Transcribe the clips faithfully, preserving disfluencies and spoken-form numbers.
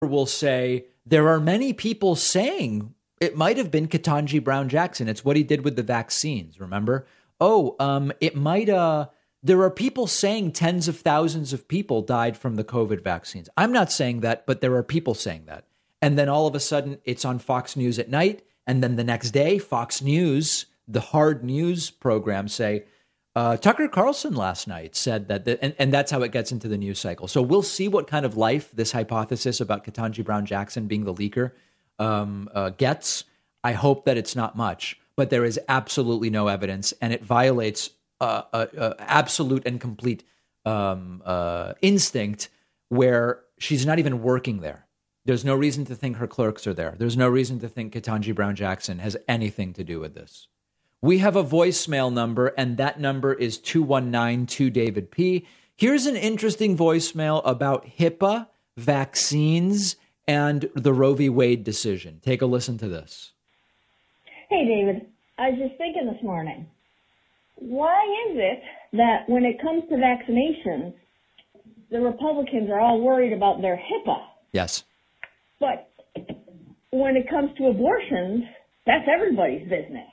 will say there are many people saying it might have been Ketanji Brown Jackson. It's what he did with the vaccines. Remember? Oh, um, it might. Uh, there are people saying tens of thousands of people died from the COVID vaccines. I'm not saying that, but there are people saying that. And then all of a sudden it's on Fox News at night. And then the next day, Fox News, the hard news program, say, uh, Tucker Carlson last night said that, the, and, and that's how it gets into the news cycle. So we'll see what kind of life this hypothesis about Ketanji Brown Jackson being the leaker um, uh, gets. I hope that it's not much, but there is absolutely no evidence, and it violates uh, uh, uh, absolute and complete um, uh, instinct where she's not even working there. There's no reason to think her clerks are there. There's no reason to think Ketanji Brown Jackson has anything to do with this. We have a voicemail number, and that number is two one nine two David P. Here's an interesting voicemail about HIPAA, vaccines, and the Roe v. Wade decision. Take a listen to this. Hey, David. I was just thinking this morning, why is it that when it comes to vaccinations, the Republicans are all worried about their HIPAA? Yes. But when it comes to abortions, that's everybody's business.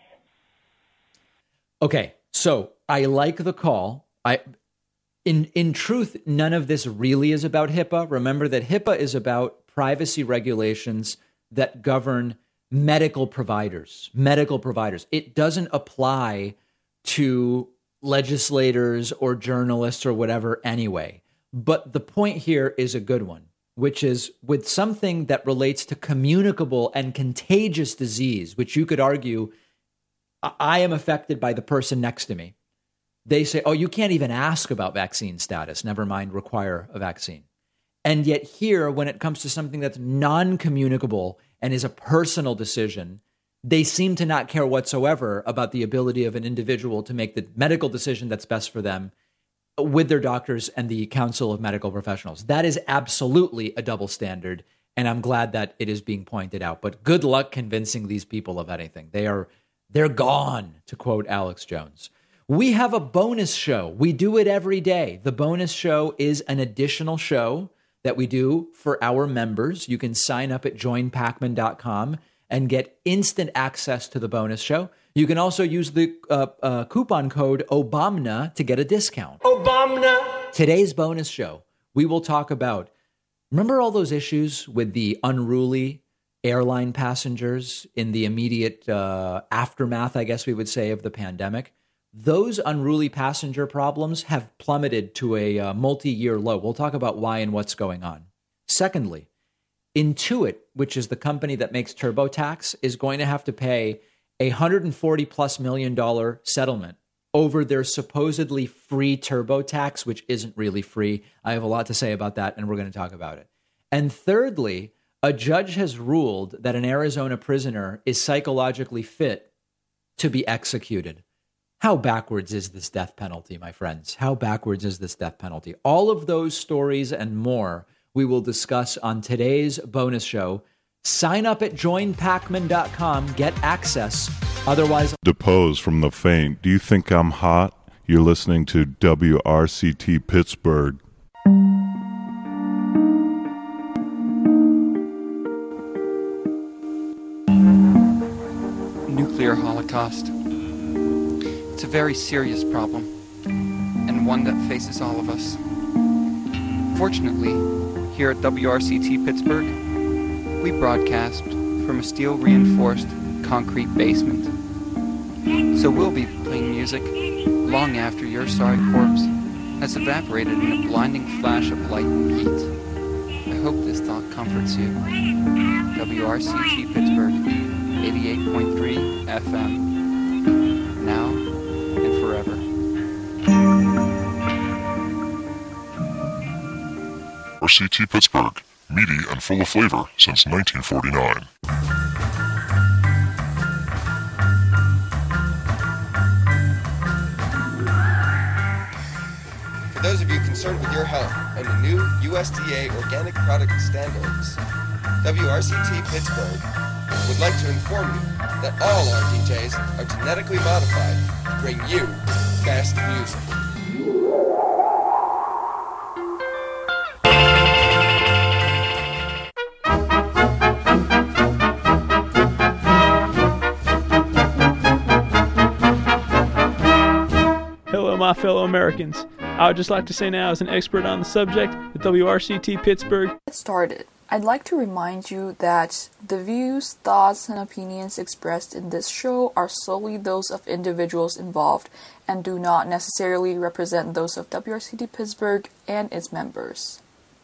Okay, so I like the call. I, in in truth, none of this really is about HIPAA. Remember that HIPAA is about privacy regulations that govern medical providers, medical providers. It doesn't apply to legislators or journalists or whatever anyway. But the point here is a good one, which is with something that relates to communicable and contagious disease, which you could argue I am affected by the person next to me. They say, oh, you can't even ask about vaccine status, never mind require a vaccine. And yet here, when it comes to something that's non-communicable and is a personal decision, they seem to not care whatsoever about the ability of an individual to make the medical decision that's best for them with their doctors and the Council of Medical Professionals. That is absolutely a double standard, and I'm glad that it is being pointed out. But good luck convincing these people of anything. They are, they're gone, to quote Alex Jones. We have a bonus show. We do it every day. The bonus show is an additional show that we do for our members. You can sign up at join pacman dot com and get instant access to the bonus show. You can also use the uh, uh, coupon code OBAMNA to get a discount. OBAMNA! Today's bonus show, we will talk about, remember all those issues with the unruly airline passengers in the immediate uh, aftermath, I guess we would say, of the pandemic? Those unruly passenger problems have plummeted to a uh, multi-year low. We'll talk about why and what's going on. Secondly, Intuit, which is the company that makes TurboTax, is going to have to pay a one hundred forty plus million dollar settlement over their supposedly free TurboTax, which isn't really free. I have a lot to say about that, and we're going to talk about it. And thirdly, a judge has ruled that an Arizona prisoner is psychologically fit to be executed. How backwards is this death penalty, my friends? How backwards is this death penalty? All of those stories and more we will discuss on today's bonus show. Sign up at join pacman dot com. Get access. Otherwise... Depose from the faint. Do you think I'm hot? You're listening to W R C T Pittsburgh. Nuclear holocaust. It's a very serious problem, and one that faces all of us. Fortunately, here at W R C T Pittsburgh, we broadcast from a steel-reinforced concrete basement. So we'll be playing music long after your sorry corpse has evaporated in a blinding flash of light and heat. I hope this thought comforts you. W R C T Pittsburgh, eighty-eight point three F M. Now and forever. R C T Pittsburgh, meaty and full of flavor since nineteen forty-nine. For those of you concerned with your health and the new U S D A organic product standards, W R C T Pittsburgh would like to inform you that all our D Js are genetically modified to bring you best music. my fellow Americans. I would just like to say now, as an expert on the subject, that W R C T Pittsburgh. Get started. I'd like to remind you that the views, thoughts, and opinions expressed in this show are solely those of individuals involved and do not necessarily represent those of W R C T Pittsburgh and its members.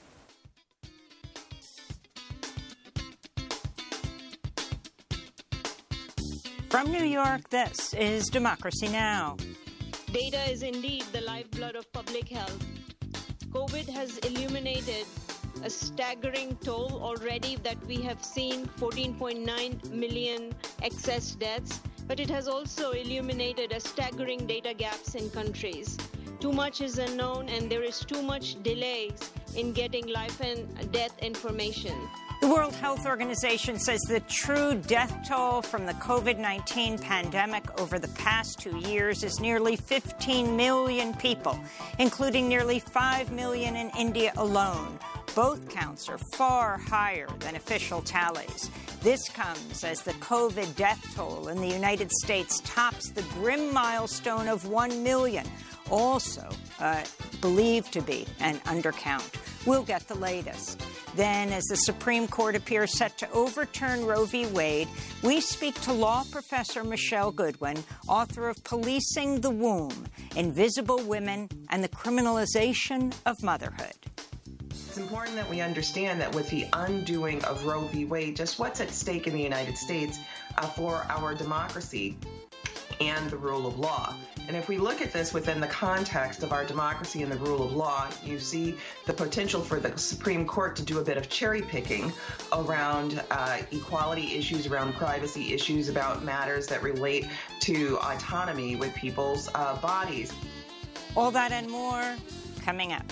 From New York, this is Democracy Now! Data is indeed the lifeblood of public health. COVID has illuminated a staggering toll already that we have seen fourteen point nine million excess deaths, but it has also illuminated a staggering data gaps in countries. Too much is unknown and there is too much delays in getting life and death information. The World Health Organization says the true death toll from the COVID nineteen pandemic over the past two years is nearly fifteen million people, including nearly five million in India alone. Both counts are far higher than official tallies. This comes as the COVID death toll in the United States tops the grim milestone of one million, also uh, believed to be an undercount. We'll get the latest. Then, as the Supreme Court appears set to overturn Roe v. Wade, we speak to law professor Michelle Goodwin, author of Policing the Womb, Invisible Women and the Criminalization of Motherhood. It's important that we understand that with the undoing of Roe v. Wade, just what's at stake in the United States uh, for our democracy and the rule of law. And if we look at this within the context of our democracy and the rule of law, you see the potential for the Supreme Court to do a bit of cherry picking around uh, equality issues, around privacy issues, about matters that relate to autonomy with people's uh, bodies. All that and more coming up.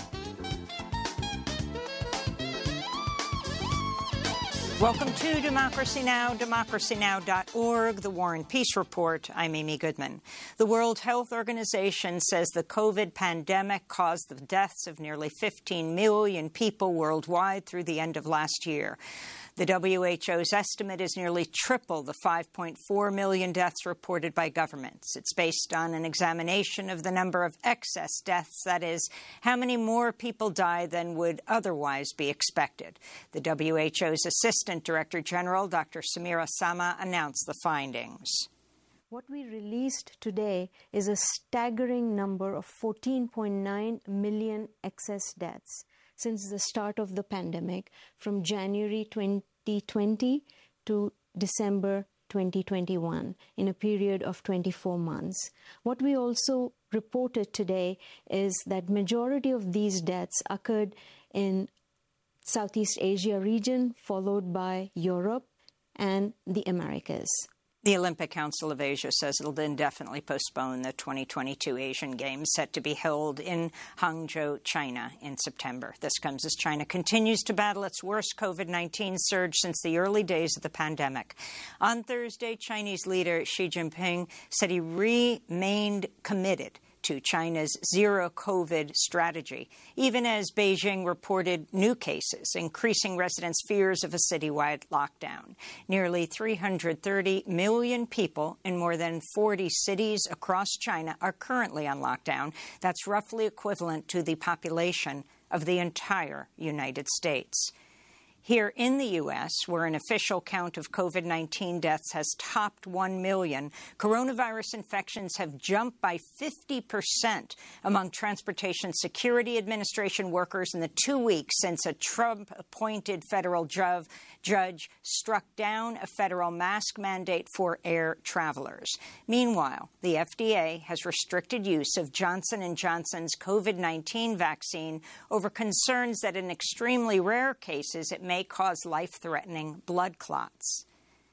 Welcome to Democracy Now!, democracy now dot org, the War and Peace Report. I'm Amy Goodman. The World Health Organization says the COVID pandemic caused the deaths of nearly fifteen million people worldwide through the end of last year. The W H O's estimate is nearly triple the five point four million deaths reported by governments. It's based on an examination of the number of excess deaths, that is, how many more people die than would otherwise be expected. The W H O's Assistant Director General, Doctor Samira Sama, announced the findings. What we released today is a staggering number of fourteen point nine million excess deaths since the start of the pandemic, from January twenty twenty to December twenty twenty-one, in a period of twenty-four months. What we also reported today is that majority of these deaths occurred in Southeast Asia region, followed by Europe and the Americas. The Olympic Council of Asia says it'll indefinitely postpone the twenty twenty-two Asian Games set to be held in Hangzhou, China in September. This comes as China continues to battle its worst COVID nineteen surge since the early days of the pandemic. On Thursday, Chinese leader Xi Jinping said he remained committed to China's zero-COVID strategy, even as Beijing reported new cases, increasing residents' fears of a citywide lockdown. Nearly three hundred thirty million people in more than forty cities across China are currently on lockdown. That's roughly equivalent to the population of the entire United States. Here in the U S, where an official count of COVID nineteen deaths has topped one million, coronavirus infections have jumped by fifty percent among Transportation Security Administration workers in the two weeks since a Trump-appointed federal ju- judge struck down a federal mask mandate for air travelers. Meanwhile, the F D A has restricted use of Johnson and Johnson's COVID nineteen vaccine over concerns that in extremely rare cases it may may cause life-threatening blood clots.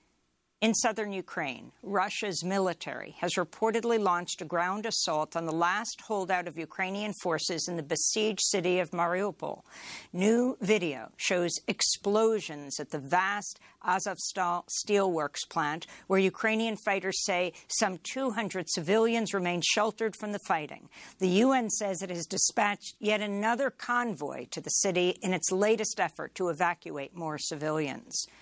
In southern Ukraine, Russia's military has reportedly launched a ground assault on the last holdout of Ukrainian forces in the besieged city of Mariupol. New video shows explosions at the vast Azovstal steelworks plant, where Ukrainian fighters say some two hundred civilians remain sheltered from the fighting. The U N says it has dispatched yet another convoy to the city in its latest effort to evacuate more civilians.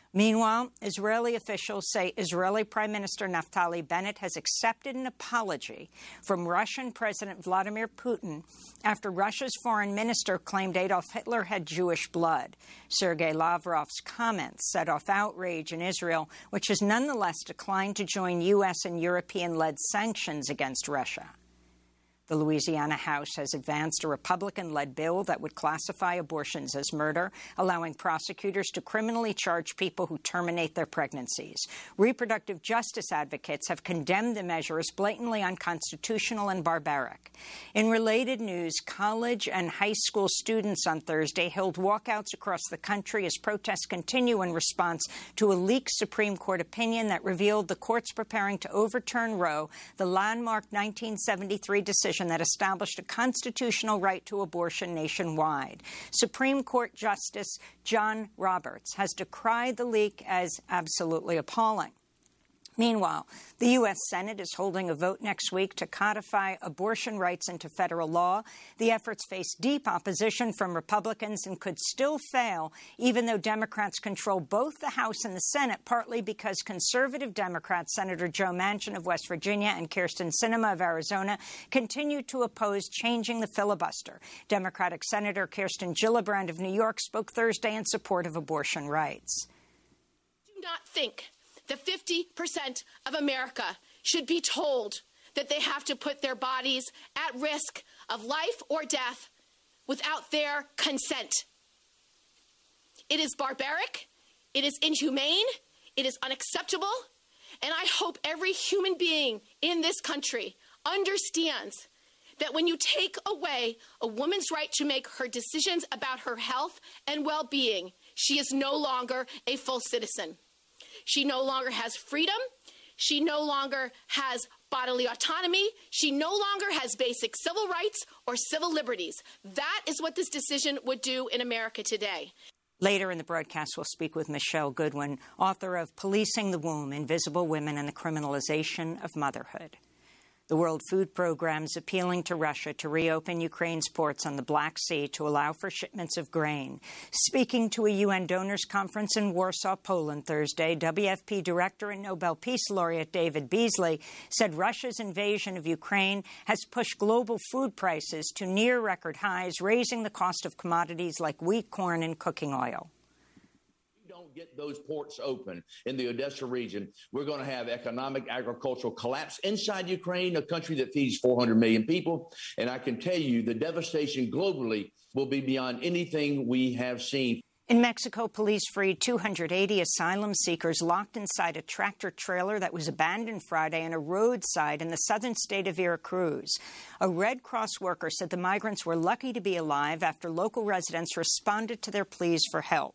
Meanwhile, Israeli officials say Israeli Prime Minister Naftali Bennett has accepted an apology from Russian President Vladimir Putin after Russia's foreign minister claimed Adolf Hitler had Jewish blood. Sergei Lavrov's comments set off outrage in Israel, which has nonetheless declined to join U S and European-led sanctions against Russia. The Louisiana House has advanced a Republican-led bill that would classify abortions as murder, allowing prosecutors to criminally charge people who terminate their pregnancies. Reproductive justice advocates have condemned the measure as blatantly unconstitutional and barbaric. In related news, college and high school students on Thursday held walkouts across the country as protests continue in response to a leaked Supreme Court opinion that revealed the court's preparing to overturn Roe, the landmark nineteen seventy-three decision that established a constitutional right to abortion nationwide. Supreme Court Justice John Roberts has decried the leak as absolutely appalling. Meanwhile, the U S Senate is holding a vote next week to codify abortion rights into federal law. The efforts face deep opposition from Republicans and could still fail, even though Democrats control both the House and the Senate, partly because conservative Democrats, Senator Joe Manchin of West Virginia and Kyrsten Sinema of Arizona, continue to oppose changing the filibuster. Democratic Senator Kirsten Gillibrand of New York spoke Thursday in support of abortion rights. Do not think that fifty percent of America should be told that they have to put their bodies at risk of life or death without their consent. It is barbaric, it is inhumane, it is unacceptable, and I hope every human being in this country understands that when you take away a woman's right to make her decisions about her health and well-being, she is no longer a full citizen. She no longer has freedom. She no longer has bodily autonomy. She no longer has basic civil rights or civil liberties. That is what this decision would do in America today. Later in the broadcast, we'll speak with Michelle Goodwin, author of Policing the Womb, Invisible Women and the Criminalization of Motherhood. The World Food Programme is appealing to Russia to reopen Ukraine's ports on the Black Sea to allow for shipments of grain. Speaking to a U N donors conference in Warsaw, Poland Thursday, W F P Director and Nobel Peace Laureate David Beasley said Russia's invasion of Ukraine has pushed global food prices to near record highs, raising the cost of commodities like wheat, corn, and cooking oil. Don't get those ports open in the Odessa region, we're going to have economic, agricultural collapse inside Ukraine, a country that feeds four hundred million people. And I can tell you the devastation globally will be beyond anything we have seen. In Mexico, police freed two hundred eighty asylum seekers locked inside a tractor trailer that was abandoned Friday on a roadside in the southern state of Veracruz. A Red Cross worker said the migrants were lucky to be alive after local residents responded to their pleas for help.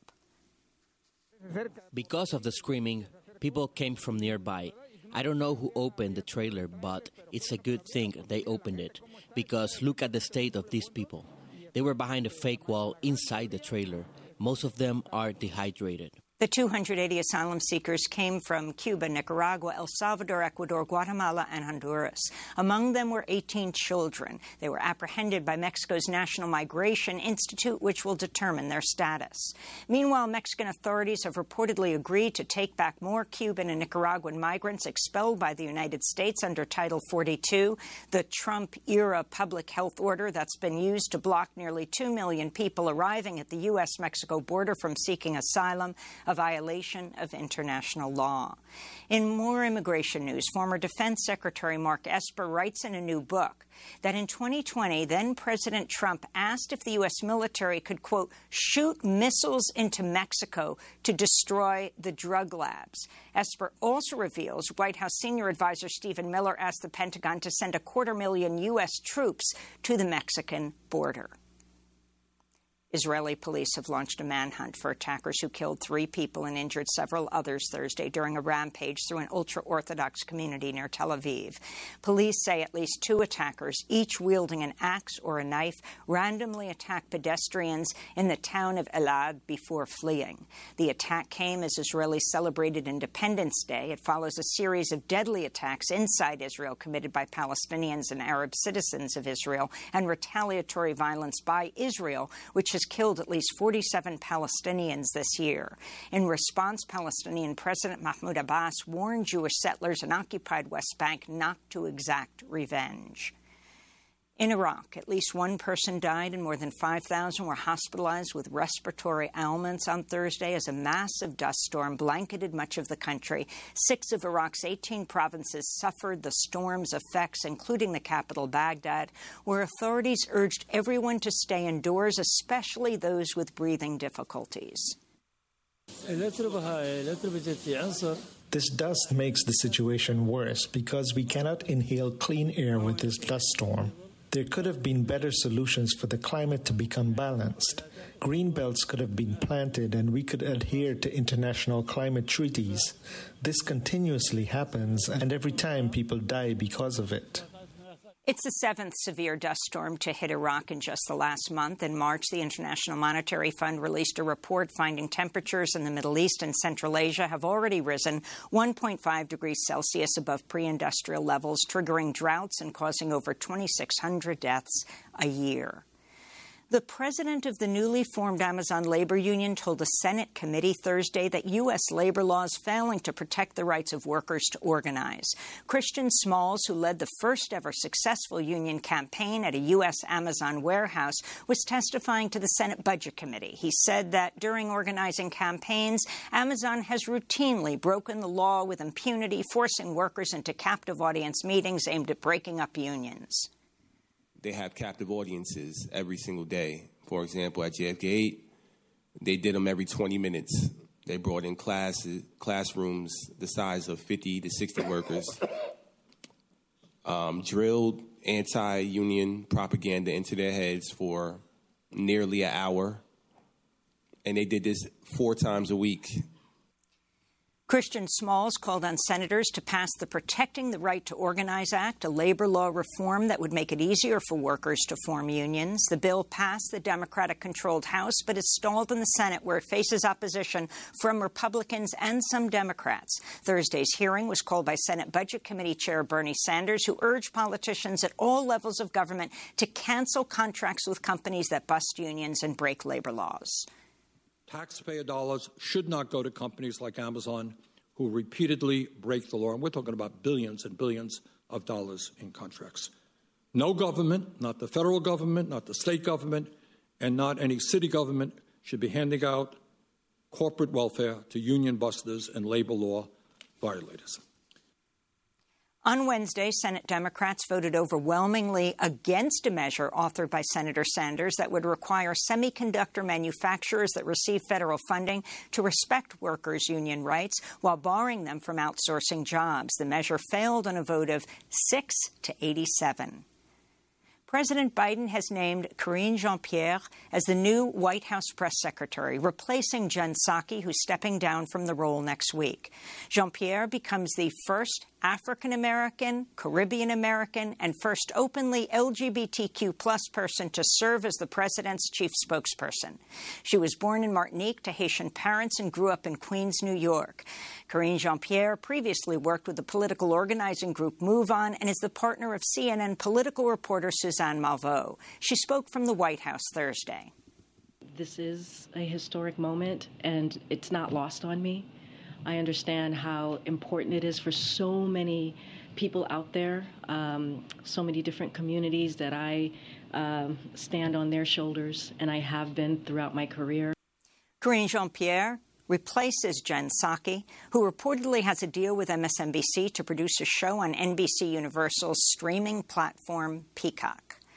Because of the screaming, people came from nearby. I don't know who opened the trailer, but it's a good thing they opened it, because look at the state of these people. They were behind a fake wall inside the trailer. Most of them are dehydrated. The two hundred eighty asylum seekers came from Cuba, Nicaragua, El Salvador, Ecuador, Guatemala, and Honduras. Among them were eighteen children. They were apprehended by Mexico's National Migration Institute, which will determine their status. Meanwhile, Mexican authorities have reportedly agreed to take back more Cuban and Nicaraguan migrants expelled by the United States under Title forty-two, the Trump-era public health order that's been used to block nearly two million people arriving at the U S Mexico border from seeking asylum, a violation of international law. In more immigration news, former Defense Secretary Mark Esper writes in a new book that in twenty twenty, then-President Trump asked if the U S military could, quote, shoot missiles into Mexico to destroy the drug labs. Esper also reveals White House senior advisor Stephen Miller asked the Pentagon to send a quarter million U S troops to the Mexican border. Israeli police have launched a manhunt for attackers who killed three people and injured several others Thursday during a rampage through an ultra-Orthodox community near Tel Aviv. Police say at least two attackers, each wielding an axe or a knife, randomly attacked pedestrians in the town of Elad before fleeing. The attack came as Israelis celebrated Independence Day. It follows a series of deadly attacks inside Israel committed by Palestinians and Arab citizens of Israel and retaliatory violence by Israel, which has has killed at least forty-seven Palestinians this year. In response, Palestinian President Mahmoud Abbas warned Jewish settlers in occupied West Bank not to exact revenge. In Iraq, at least one person died and more than five thousand were hospitalized with respiratory ailments on Thursday as a massive dust storm blanketed much of the country. Six of Iraq's eighteen provinces suffered the storm's effects, including the capital, Baghdad, where authorities urged everyone to stay indoors, especially those with breathing difficulties. This dust makes the situation worse because we cannot inhale clean air with this dust storm. There could have been better solutions for the climate to become balanced. Green belts could have been planted and we could adhere to international climate treaties. This continuously happens, and every time people die because of it. It's the seventh severe dust storm to hit Iraq in just the last month. In March, the International Monetary Fund released a report finding temperatures in the Middle East and Central Asia have already risen one point five degrees Celsius above pre-industrial levels, triggering droughts and causing over twenty-six hundred deaths a year. The president of the newly formed Amazon labor union told a Senate committee Thursday that U S labor laws failing to protect the rights of workers to organize. Christian Smalls, who led the first-ever successful union campaign at a U S Amazon warehouse, was testifying to the Senate Budget Committee. He said that during organizing campaigns, Amazon has routinely broken the law with impunity, forcing workers into captive audience meetings aimed at breaking up unions. They have captive audiences every single day. For example, at J F K eight, they did them every twenty minutes. They brought in classes, classrooms the size of fifty to sixty workers, um, drilled anti-union propaganda into their heads for nearly an hour, and they did this four times a week. Christian Smalls called on senators to pass the Protecting the Right to Organize Act, a labor law reform that would make it easier for workers to form unions. The bill passed the Democratic-controlled House, but it's stalled in the Senate, where it faces opposition from Republicans and some Democrats. Thursday's hearing was called by Senate Budget Committee Chair Bernie Sanders, who urged politicians at all levels of government to cancel contracts with companies that bust unions and break labor laws. Taxpayer dollars should not go to companies like Amazon, who repeatedly break the law. And we're talking about billions and billions of dollars in contracts. No government, not the federal government, not the state government, and not any city government should be handing out corporate welfare to union busters and labor law violators. On Wednesday, Senate Democrats voted overwhelmingly against a measure authored by Senator Sanders that would require semiconductor manufacturers that receive federal funding to respect workers' union rights while barring them from outsourcing jobs. The measure failed on a vote of six to eighty-seven. President Biden has named Karine Jean-Pierre as the new White House press secretary, replacing Jen Psaki, who's stepping down from the role next week. Jean-Pierre becomes the first African-American, Caribbean-American, and first openly L G B T Q plus person to serve as the president's chief spokesperson. She was born in Martinique to Haitian parents and grew up in Queens, New York. Karine Jean-Pierre previously worked with the political organizing group Move On and is the partner of C N N political reporter Suzanne Malveaux. She spoke from the White House Thursday. This is a historic moment, and it's not lost on me. I understand how important it is for so many people out there, um, so many different communities that I um, stand on their shoulders, and I have been throughout my career. Karine Jean-Pierre replaces Jen Psaki, who reportedly has a deal with M S N B C to produce a show on N B C Universal's streaming platform Peacock.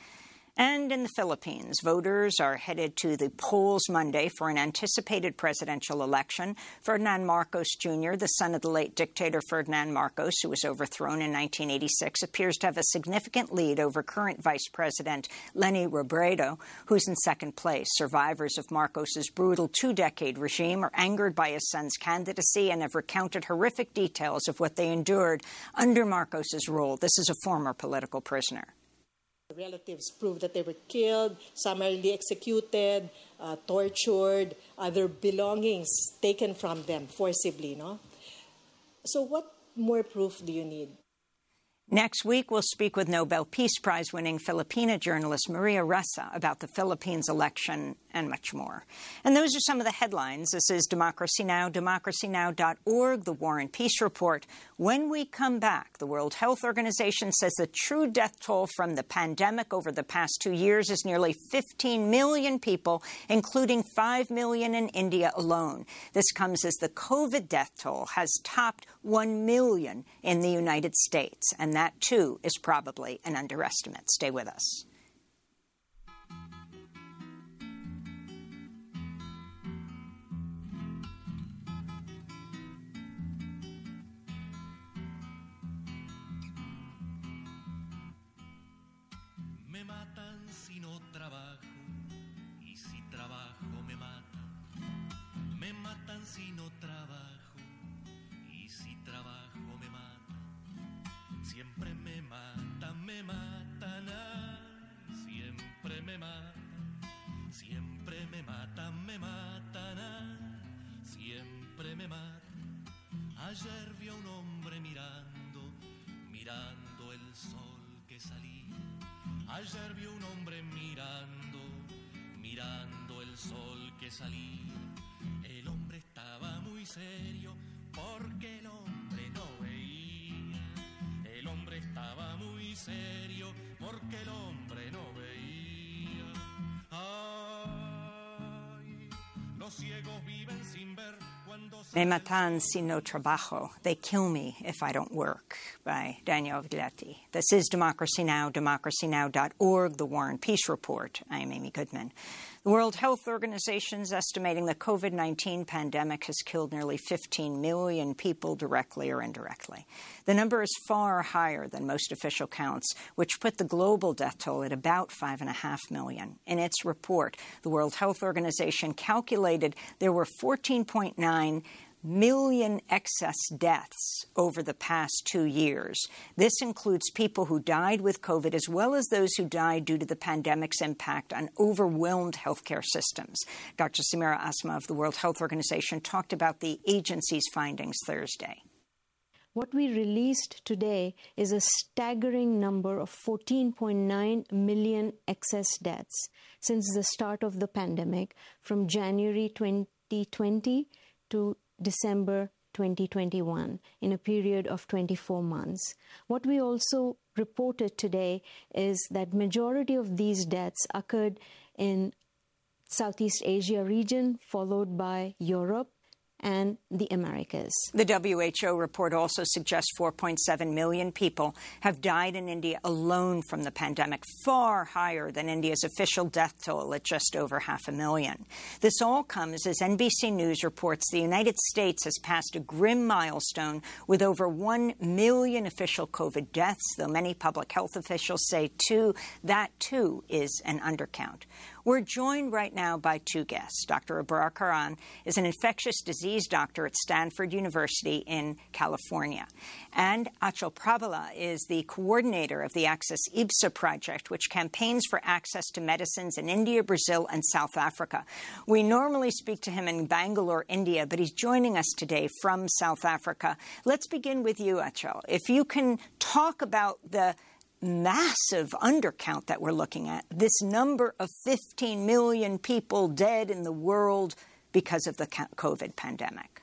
And in the Philippines, voters are headed to the polls Monday for an anticipated presidential election. Ferdinand Marcos Junior, the son of the late dictator Ferdinand Marcos, who was overthrown in nineteen eighty-six, appears to have a significant lead over current Vice President Leni Robredo, who's in second place. Survivors of Marcos's brutal two-decade regime are angered by his son's candidacy and have recounted horrific details of what they endured under Marcos's rule. This is a former political prisoner. Relatives prove that they were killed, summarily executed, uh, tortured, other belongings taken from them forcibly, no? So what more proof do you need? Next week, we'll speak with Nobel Peace Prize-winning Filipina journalist Maria Ressa about the Philippines election and much more. And those are some of the headlines. This is Democracy Now!, democracy now dot org, the War and Peace Report. When we come back, the World Health Organization says the true death toll from the pandemic over the past two years is nearly fifteen million people, including five million in India alone. This comes as the COVID death toll has topped one million in the United States. And that, too, is probably an underestimate. Stay with us. Me matan si no trabajo, y si trabajo me matan. Me matan si no trabajo, y si trabajo me matan. Siempre me matan, me matan, ay, siempre me matan. Siempre me matan, me matan, ay, siempre me matan. Ayer vi a un hombre mirando, mirando el sol que salía. Ayer vi a un hombre mirando, mirando el sol que salía. El hombre estaba muy serio porque el hombre no veía. El hombre estaba muy serio porque el hombre no veía. Ay, los ciegos viven sin ver. Me matan si no trabajo. They kill me if I don't work, by Daniel Viglietti. This is Democracy Now!, democracy now dot org, the War and Peace Report. I am Amy Goodman. The World Health Organization is estimating the COVID nineteen pandemic has killed nearly fifteen million people directly or indirectly. The number is far higher than most official counts, which put the global death toll at about five point five million. In its report, the World Health Organization calculated there were fourteen point nine million excess deaths over the past two years. This includes people who died with COVID as well as those who died due to the pandemic's impact on overwhelmed healthcare systems. Doctor Samira Asma of the World Health Organization talked about the agency's findings Thursday. What we released today is a staggering number of fourteen point nine million excess deaths since the start of the pandemic from January twenty twenty to December twenty twenty-one, in a period of twenty-four months. What we also reported today is that majority of these deaths occurred in Southeast Asia region, followed by Europe and the Americas. The W H O report also suggests four point seven million people have died in India alone from the pandemic, far higher than India's official death toll at just over half a million. This all comes as N B C News reports the United States has passed a grim milestone with over one million official COVID deaths, though many public health officials say, too, that, too, is an undercount. We're joined right now by two guests. Doctor Abrar Karan is an infectious disease doctor at Stanford University in California. And Achal Pravala is the coordinator of the Access I B S A project, which campaigns for access to medicines in India, Brazil, and South Africa. We normally speak to him in Bangalore, India, but he's joining us today from South Africa. Let's begin with you, Achal. If you can talk about the massive undercount that we're looking at, this number of fifteen million people dead in the world because of the COVID pandemic.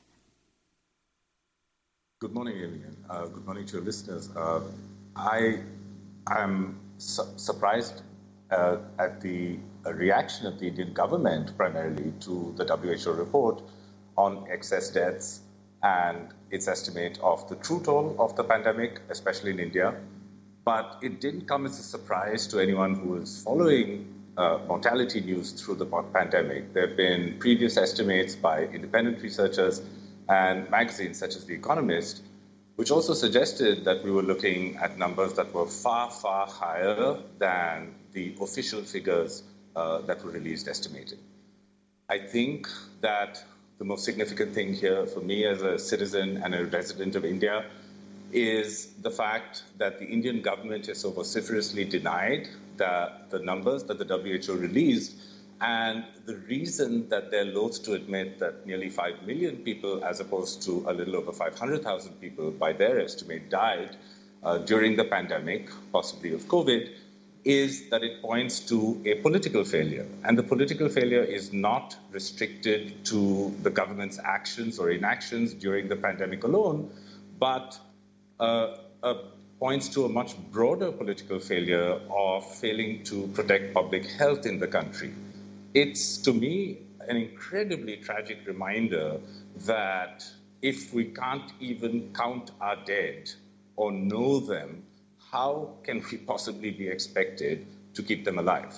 Good morning, Alien. Uh, good morning to your listeners. Uh, I am su- surprised uh, at the uh, reaction of the Indian government, primarily to the W H O report on excess deaths and its estimate of the true toll of the pandemic, especially in India. But it didn't come as a surprise to anyone who was following uh, mortality news through the pandemic. There have been previous estimates by independent researchers and magazines such as The Economist, which also suggested that we were looking at numbers that were far, far higher than the official figures uh, that were released estimated. I think that the most significant thing here for me as a citizen and a resident of India is the fact that the Indian government has so vociferously denied the, the numbers that the W H O released, and the reason that they're loath to admit that nearly five million people, as opposed to a little over five hundred thousand people by their estimate, died, uh, during the pandemic, possibly of COVID, is that it points to a political failure. And the political failure is not restricted to the government's actions or inactions during the pandemic alone, but uh, uh, points to a much broader political failure of failing to protect public health in the country. It's, to me, an incredibly tragic reminder that if we can't even count our dead or know them, how can we possibly be expected to keep them alive?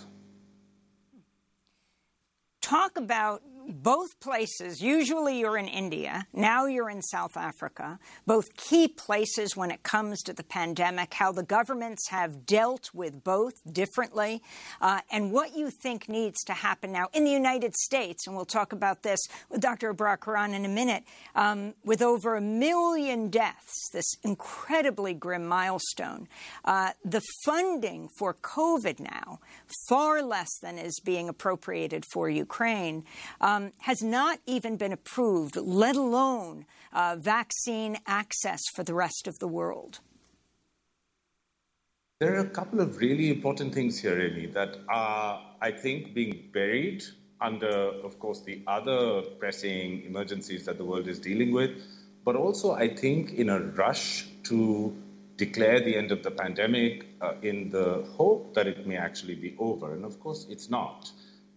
Talk about both places. Usually you're in India. Now you're in South Africa. Both key places when it comes to the pandemic, how the governments have dealt with both differently, uh, and what you think needs to happen now in the United States. And we'll talk about this with Doctor Abraakaran in a minute. Um, with over a million deaths, this incredibly grim milestone, uh, the funding for COVID now, far less than is being appropriated for Ukraine, um, Um, has not even been approved, let alone uh, vaccine access for the rest of the world. There are a couple of really important things here, Amy, that are, I think, being buried under, of course, the other pressing emergencies that the world is dealing with, but also, I think, in a rush to declare the end of the pandemic uh, in the hope that it may actually be over. And, of course, it's not.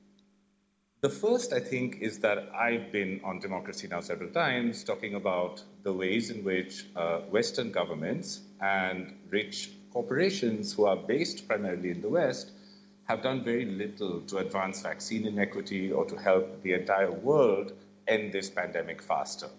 The first, I think, is that I've been on Democracy Now! Several times talking about the ways in which uh, Western governments and rich corporations who are based primarily in the West have done very little to advance vaccine inequity or to help the entire world end this pandemic faster.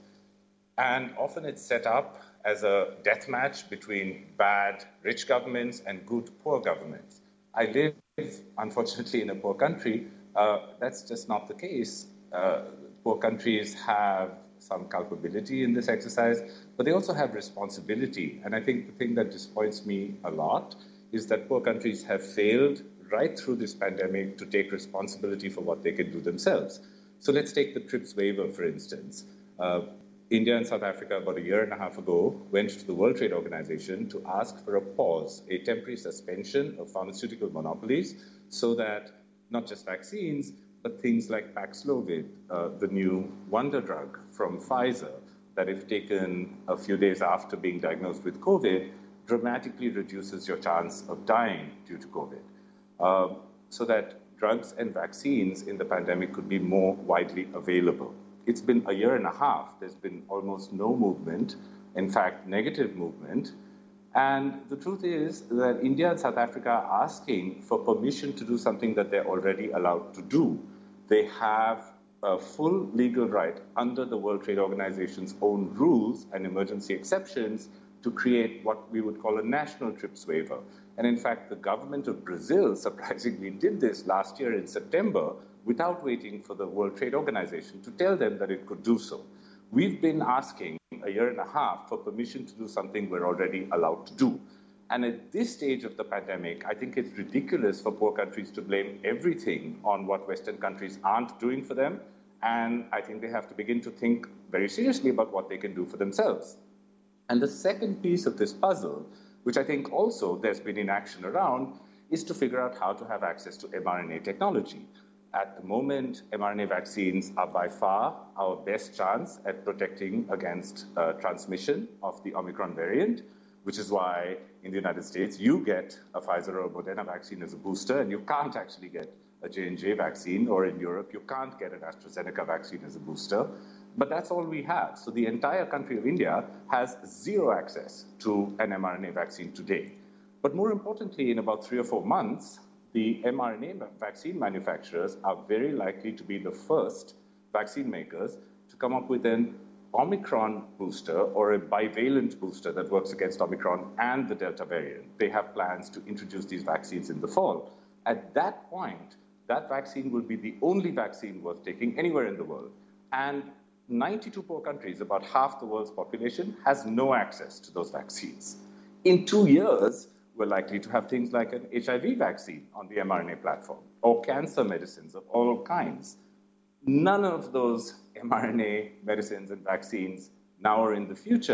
And often it's set up as a death match between bad rich governments and good poor governments. I live, unfortunately, in a poor country. Uh, that's just not the case. Uh, poor countries have some culpability in this exercise, but they also have responsibility. And I think the thing that disappoints me a lot is that poor countries have failed right through this pandemic to take responsibility for what they can do themselves. So let's take the TRIPS waiver, for instance. Uh, India and South Africa, about a year and a half ago, went to the World Trade Organization to ask for a pause, a temporary suspension of pharmaceutical monopolies, so that not just vaccines, but things like Paxlovid, uh, the new wonder drug from Pfizer, that if taken a few days after being diagnosed with COVID, dramatically reduces your chance of dying due to COVID. Uh, so that drugs and vaccines in the pandemic could be more widely available. It's been a year and a half. There's been almost no movement, in fact, negative movement. And the truth is that India and South Africa are asking for permission to do something that they're already allowed to do. They have a full legal right under the World Trade Organization's own rules and emergency exceptions to create what we would call a national TRIPS waiver. And in fact, the government of Brazil surprisingly did this last year in September without waiting for the World Trade Organization to tell them that it could do so. We've been asking a year and a half for permission to do something we're already allowed to do. And at this stage of the pandemic, I think it's ridiculous for poor countries to blame everything on what Western countries aren't doing for them. And I think they have to begin to think very seriously about what they can do for themselves. And the second piece of this puzzle, which I think also there's been inaction around, is to figure out how to have access to mRNA technology. At the moment, mRNA vaccines are by far our best chance at protecting against uh, transmission of the Omicron variant, which is why in the United States you get a Pfizer or a Moderna vaccine as a booster, and you can't actually get a J and J vaccine, or in Europe you can't get an AstraZeneca vaccine as a booster. But that's all we have. So the entire country of India has zero access to an mRNA vaccine today. But more importantly, in about three or four months, the mRNA vaccine manufacturers are very likely to be the first vaccine makers to come up with an Omicron booster or a bivalent booster that works against Omicron and the Delta variant. They have plans to introduce these vaccines in the fall. At that point, that vaccine will be the only vaccine worth taking anywhere in the world. And ninety-two poor countries, about half the world's population, has no access to those vaccines. In two years, we're likely to have things like an H I V vaccine on the mRNA platform, or cancer medicines of all kinds. None of those mRNA medicines and vaccines now or in the future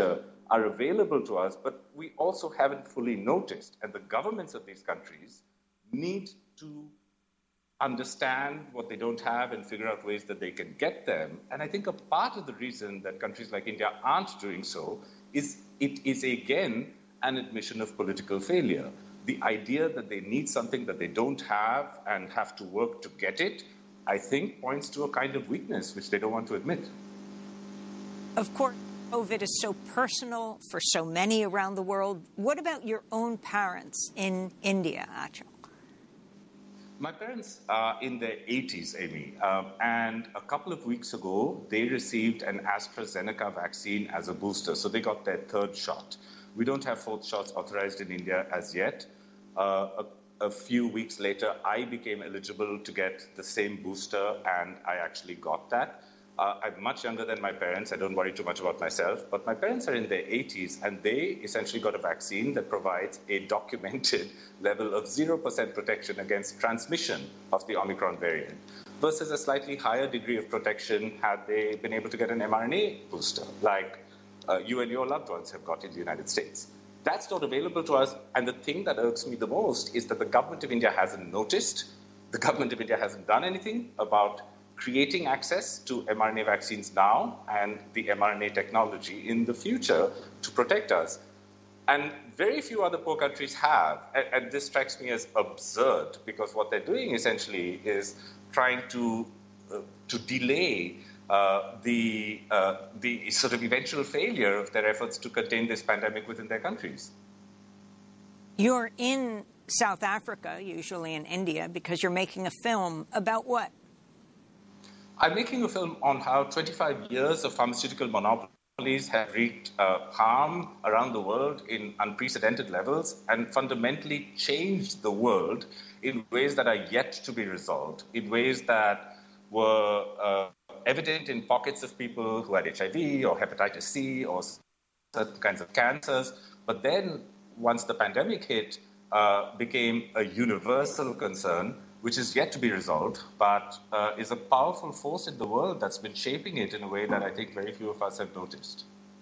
are available to us, but we also haven't fully noticed. And the governments of these countries need to understand what they don't have and figure out ways that they can get them. And I think a part of the reason that countries like India aren't doing so is it is, again, an admission of political failure. The idea that they need something that they don't have and have to work to get it, I think, points to a kind of weakness which they don't want to admit. Of course, COVID is so personal for so many around the world. What about your own parents in India, Achal? My parents are in their eighties, Amy, um, and a couple of weeks ago, they received an AstraZeneca vaccine as a booster, so they got their third shot. We don't have fourth shots authorized in India as yet. Uh, a, a few weeks later, I became eligible to get the same booster, and I actually got that. Uh, I'm much younger than my parents. I don't worry too much about myself. But my parents are in their eighties, and they essentially got a vaccine that provides a documented level of zero percent protection against transmission of the Omicron variant, versus a slightly higher degree of protection had they been able to get an mRNA booster, like uh, you and your loved ones have got in the United States. That's not available to us. And the thing that irks me the most is that the government of India hasn't noticed. The government of India hasn't done anything about creating access to mRNA vaccines now and the mRNA technology in the future to protect us. And very few other poor countries have. And, and this strikes me as absurd, because what they're doing essentially is trying to, uh, to delay uh, the, uh, the sort of eventual failure of their efforts to contain this pandemic within their countries. You're in South Africa, usually in India, because you're making a film about what? I'm making a film on how twenty-five years of pharmaceutical monopolies have wreaked uh, harm around the world in unprecedented levels and fundamentally changed the world in ways that are yet to be resolved, in ways that were uh, evident in pockets of people who had H I V or hepatitis C or certain kinds of cancers. But then, once the pandemic hit, uh, became a universal concern, which is yet to be resolved, but uh, is a powerful force in the world that's been shaping it in a way that I think very few of us have noticed.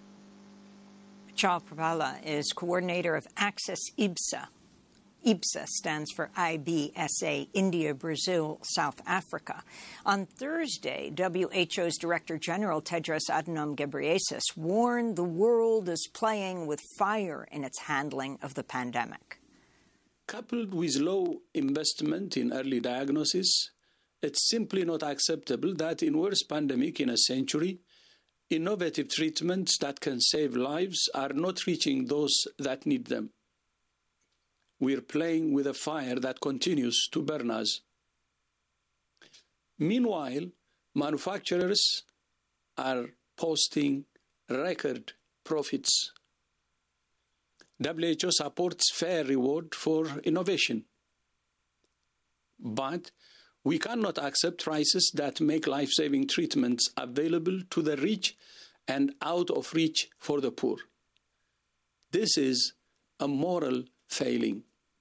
Achal Pravala is coordinator of Access I B S A. I B S A stands for I B S A, India, Brazil, South Africa. On Thursday, W H O's Director General Tedros Adhanom Ghebreyesus warned the world is playing with fire in its handling of the pandemic. Coupled with low investment in early diagnosis, it's simply not acceptable that in worst pandemic in a century, innovative treatments that can save lives are not reaching those that need them. We're playing with a fire that continues to burn us. Meanwhile, manufacturers are posting record profits. W H O supports fair reward for innovation. But we cannot accept prices that make life-saving treatments available to the rich and out of reach for the poor. This is a moral failing.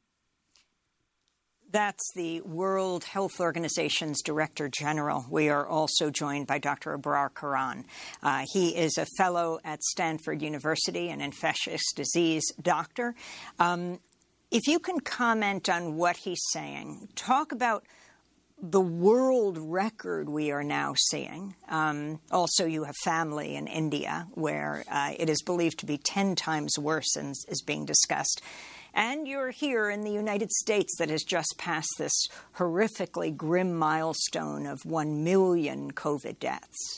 That's the World Health Organization's Director General. We are also joined by Doctor Abrar Karan. Uh, he is a fellow at Stanford University, an infectious disease doctor. Um, if you can comment on what he's saying, talk about the world record we are now seeing. Um, also, you have family in India, where uh, it is believed to be ten times worse and is being discussed. And you're here in the United States that has just passed this horrifically grim milestone of one million COVID deaths.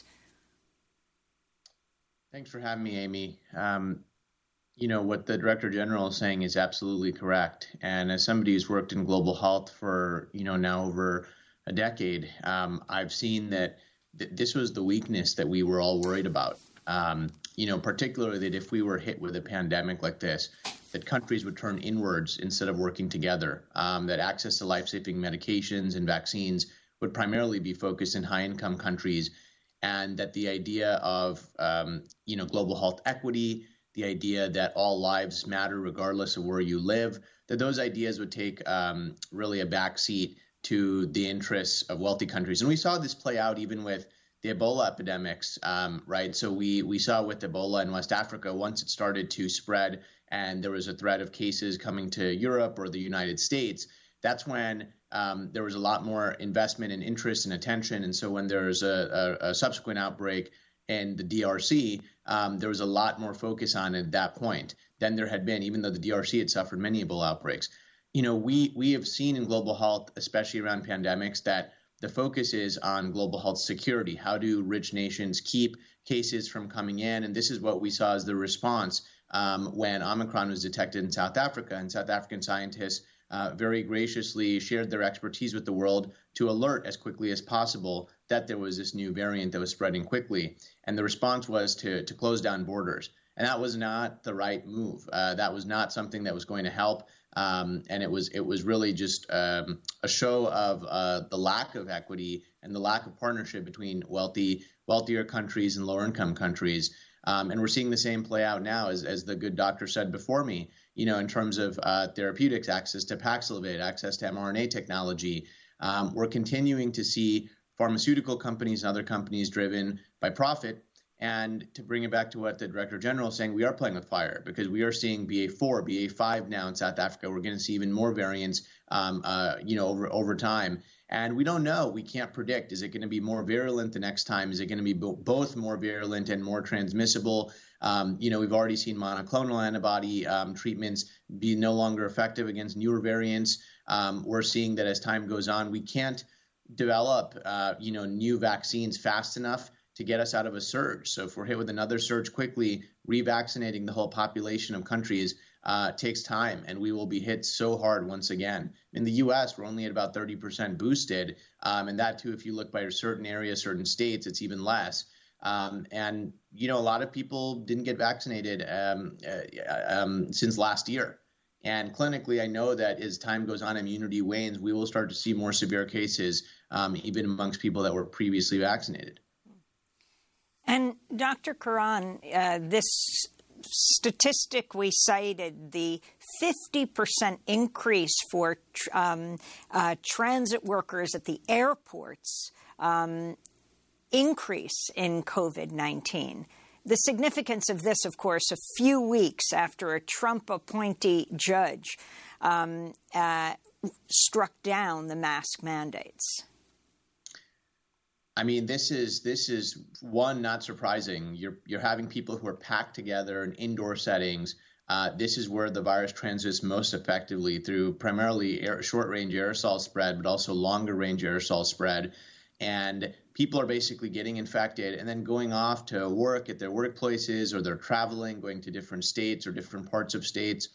Thanks for having me, Amy. Um, you know, what the Director General is saying is absolutely correct. And as somebody who's worked in global health for, you know, now over a decade, um, I've seen that th- this was the weakness that we were all worried about. Um, you know, particularly that if we were hit with a pandemic like this, that countries would turn inwards instead of working together, um, that access to life-saving medications and vaccines would primarily be focused in high-income countries, and that the idea of, um, you know, global health equity, the idea that all lives matter regardless of where you live, that those ideas would take um, really a backseat to the interests of wealthy countries. And we saw this play out even with the Ebola epidemics, um, right? So we we saw with Ebola in West Africa, once it started to spread and there was a threat of cases coming to Europe or the United States, that's when um, there was a lot more investment and interest and attention. And so when there's a, a, a subsequent outbreak in the D R C, um, there was a lot more focus on it at that point than there had been, even though the D R C had suffered many Ebola outbreaks. You know, we we have seen in global health, especially around pandemics, that the focus is on global health security. How do rich nations keep cases from coming in? And this is what we saw as the response um, when Omicron was detected in South Africa. And South African scientists uh, very graciously shared their expertise with the world to alert as quickly as possible that there was this new variant that was spreading quickly. And the response was to, to close down borders. And that was not the right move. Uh, that was not something that was going to help. Um, and it was it was really just um, a show of uh, the lack of equity and the lack of partnership between wealthy, wealthier countries and lower income countries. Um, and we're seeing the same play out now, as, as the good doctor said before me, you know, in terms of uh, therapeutics, access to Paxlovid, access to mRNA technology. Um, we're continuing to see pharmaceutical companies and other companies driven by profit. And to bring it back to what the Director General is saying, we are playing with fire because we are seeing B A four, B A five now in South Africa. We're going to see even more variants, um, uh, you know, over over time. And we don't know. We can't predict. Is it going to be more virulent the next time? Is it going to be bo- both more virulent and more transmissible? Um, you know, we've already seen monoclonal antibody um, treatments be no longer effective against newer variants. Um, we're seeing that as time goes on, we can't develop, uh, you know, new vaccines fast enough to get us out of a surge. So if we're hit with another surge quickly, revaccinating the whole population of countries uh, takes time, and we will be hit so hard once again. In the U S, we're only at about thirty percent boosted, um, and that too, if you look by a certain area, certain states, it's even less. Um, and, you know, a lot of people didn't get vaccinated um, uh, um, since last year. And clinically, I know that as time goes on, immunity wanes, we will start to see more severe cases, um, even amongst people that were previously vaccinated. And Doctor Karan, uh, this statistic we cited, the fifty percent increase for tr- um, uh, transit workers at the airports, um, increase in COVID nineteen. The significance of this, of course, a few weeks after a Trump appointee judge um, uh, struck down the mask mandates. I mean, this is this is one, not surprising. You're you're having people who are packed together in indoor settings. Uh, this is where the virus transmits most effectively through primarily air, short-range aerosol spread, but also longer-range aerosol spread. And people are basically getting infected and then going off to work at their workplaces, or they're traveling, going to different states or different parts of states.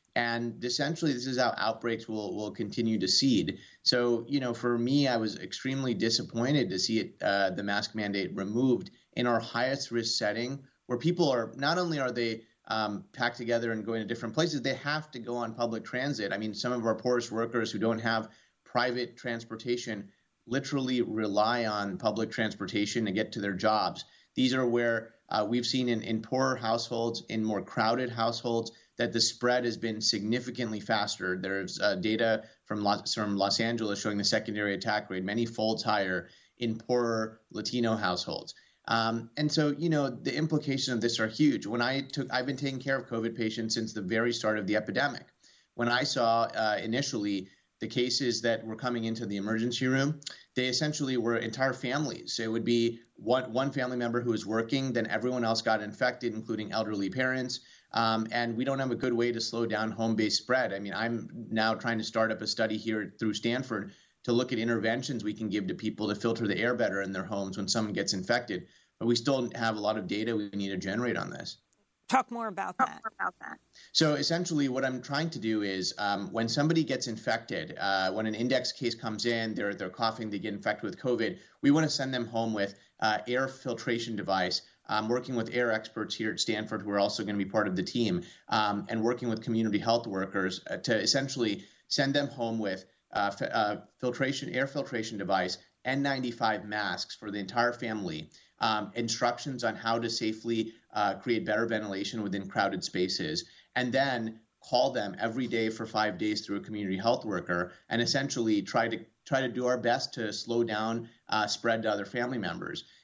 And essentially, this is how outbreaks will, will continue to seed. So, you know, for me, I was extremely disappointed to see it, uh, the mask mandate removed in our highest risk setting, where people are not only are they um, packed together and going to different places, they have to go on public transit. I mean, some of our poorest workers who don't have private transportation literally rely on public transportation to get to their jobs. These are where uh, we've seen in, in poorer households, in more crowded households, that the spread has been significantly faster. There's uh, data from Los, from Los Angeles showing the secondary attack rate many folds higher in poorer Latino households. Um, and so, you know, the implications of this are huge. When I took, I've been taking care of COVID patients since the very start of the epidemic. When I saw uh, initially the cases that were coming into the emergency room, they essentially were entire families. So it would be one, one family member who was working, then everyone else got infected, including elderly parents. Um, and we don't have a good way to slow down home-based spread. I mean, I'm now trying to start up a study here through Stanford to look at interventions we can give to people to filter the air better in their homes when someone gets infected. But we still have a lot of data we need to generate on this. Talk more about that. Talk more about that. So essentially what I'm trying to do is um, when somebody gets infected, uh, when an index case comes in, they're they're coughing, they get infected with COVID, we want to send them home with uh, air filtration device. I'm working with air experts here at Stanford who are also going to be part of the team, um, and working with community health workers uh, to essentially send them home with uh, f- uh, filtration, air filtration device, N ninety-five masks for the entire family, um, instructions on how to safely uh, create better ventilation within crowded spaces, and then call them every day for five days through a community health worker, and essentially try to try to do our best to slow down uh, spread to other family members.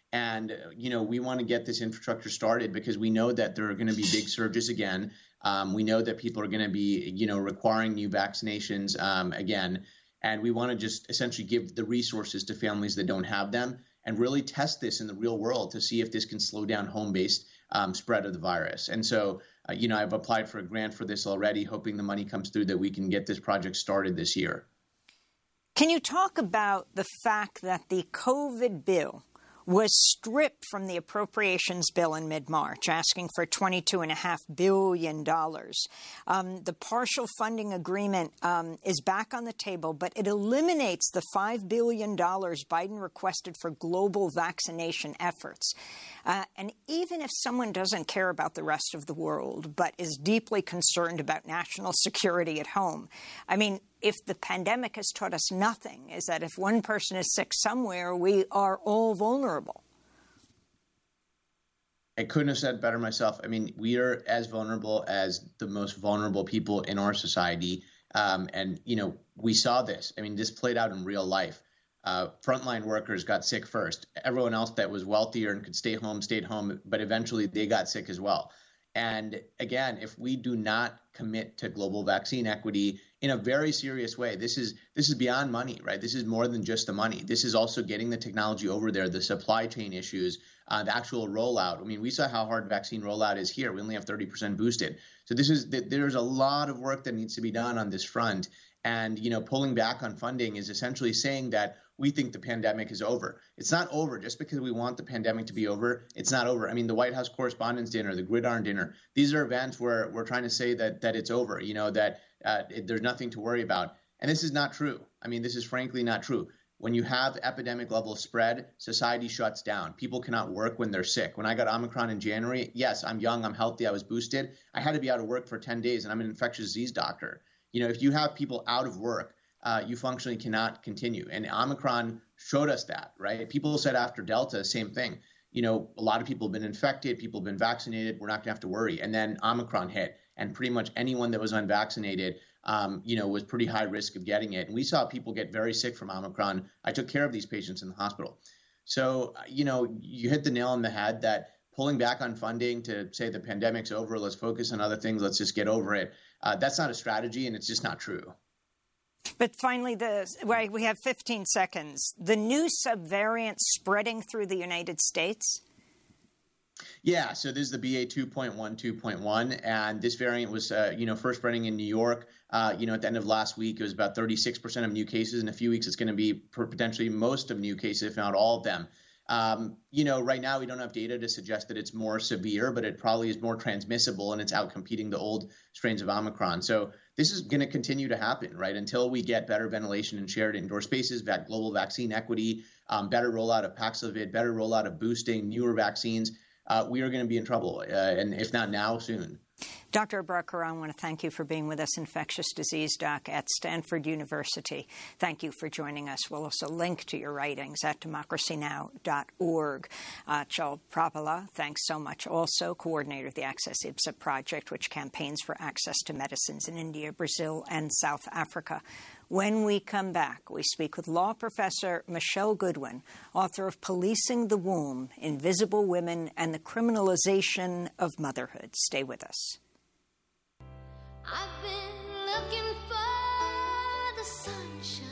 And, you know, we want to get this infrastructure started because we know that there are going to be big surges again. Um, we know that people are going to be, you know, requiring new vaccinations um, again. And we want to just essentially give the resources to families that don't have them and really test this in the real world to see if this can slow down home-based um, spread of the virus. And so, uh, you know, I've applied for a grant for this already, hoping the money comes through that we can get this project started this year. Can you talk about the fact that the COVID bill was stripped from the appropriations bill in mid-March, asking for twenty-two point five billion dollars. Um, the partial funding agreement um, is back on the table, but it eliminates the five billion dollars Biden requested for global vaccination efforts. Uh, and even if someone doesn't care about the rest of the world, but is deeply concerned about national security at home, I mean, if the pandemic has taught us nothing, is that if one person is sick somewhere, we are all vulnerable. I couldn't have said better myself. I mean, we are as vulnerable as the most vulnerable people in our society. Um, and, you know, we saw this. I mean, this played out in real life. Uh, frontline workers got sick first. Everyone else that was wealthier and could stay home, stayed home, but eventually they got sick as well. And again, if we do not commit to global vaccine equity in a very serious way, this is this is beyond money, right? This is more than just the money. This is also getting the technology over there, the supply chain issues, uh, the actual rollout. I mean, we saw how hard vaccine rollout is here. We only have thirty percent boosted. So this is there's a lot of work that needs to be done on this front. And, you know, pulling back on funding is essentially saying that we think the pandemic is over. It's not over just because we want the pandemic to be over. It's not over. I mean, the White House Correspondents' Dinner, the Gridiron Dinner, these are events where we're trying to say that that it's over, you know, that uh, it, there's nothing to worry about. And this is not true. I mean, this is frankly not true. When you have epidemic level spread, society shuts down. People cannot work when they're sick. When I got Omicron in January, yes, I'm young, I'm healthy, I was boosted. I had to be out of work for ten days, and I'm an infectious disease doctor. You know, if you have people out of work, uh, you functionally cannot continue. And Omicron showed us that, right? People said after Delta, same thing. You know, a lot of people have been infected, people have been vaccinated, we're not gonna have to worry. And then Omicron hit, and pretty much anyone that was unvaccinated, um, you know, was pretty high risk of getting it. And we saw people get very sick from Omicron. I took care of these patients in the hospital. So, you know, you hit the nail on the head that pulling back on funding to say the pandemic's over, let's focus on other things, let's just get over it. Uh, that's not a strategy, and it's just not true. But finally, the right, we have fifteen seconds. The new subvariant spreading through the United States? Yeah, so this is the B A two point one two point one, and this variant was, uh, you know, first spreading in New York. Uh, you know, at the end of last week, it was about thirty-six percent of new cases. In a few weeks, it's going to be potentially most of new cases, if not all of them. Um, you know, right now we don't have data to suggest that it's more severe, but it probably is more transmissible and it's outcompeting the old strains of Omicron. So this is going to continue to happen, right? Until we get better ventilation in shared indoor spaces, vac- global vaccine equity, um, better rollout of Paxlovid, better rollout of boosting, newer vaccines, uh, we are going to be in trouble. Uh, and if not now, soon. Doctor Abrar-Karam, I want to thank you for being with us, infectious disease doc at Stanford University. Thank you for joining us. We'll also link to your writings at democracy now dot org. Uh, Chal Prabhala, thanks so much. Also, coordinator of the Access I B S A project, which campaigns for access to medicines in India, Brazil, and South Africa. When we come back, we speak with law professor Michelle Goodwin, author of Policing the Womb, Invisible Women and the Criminalization of Motherhood. Stay with us. I've been looking for the sunshine.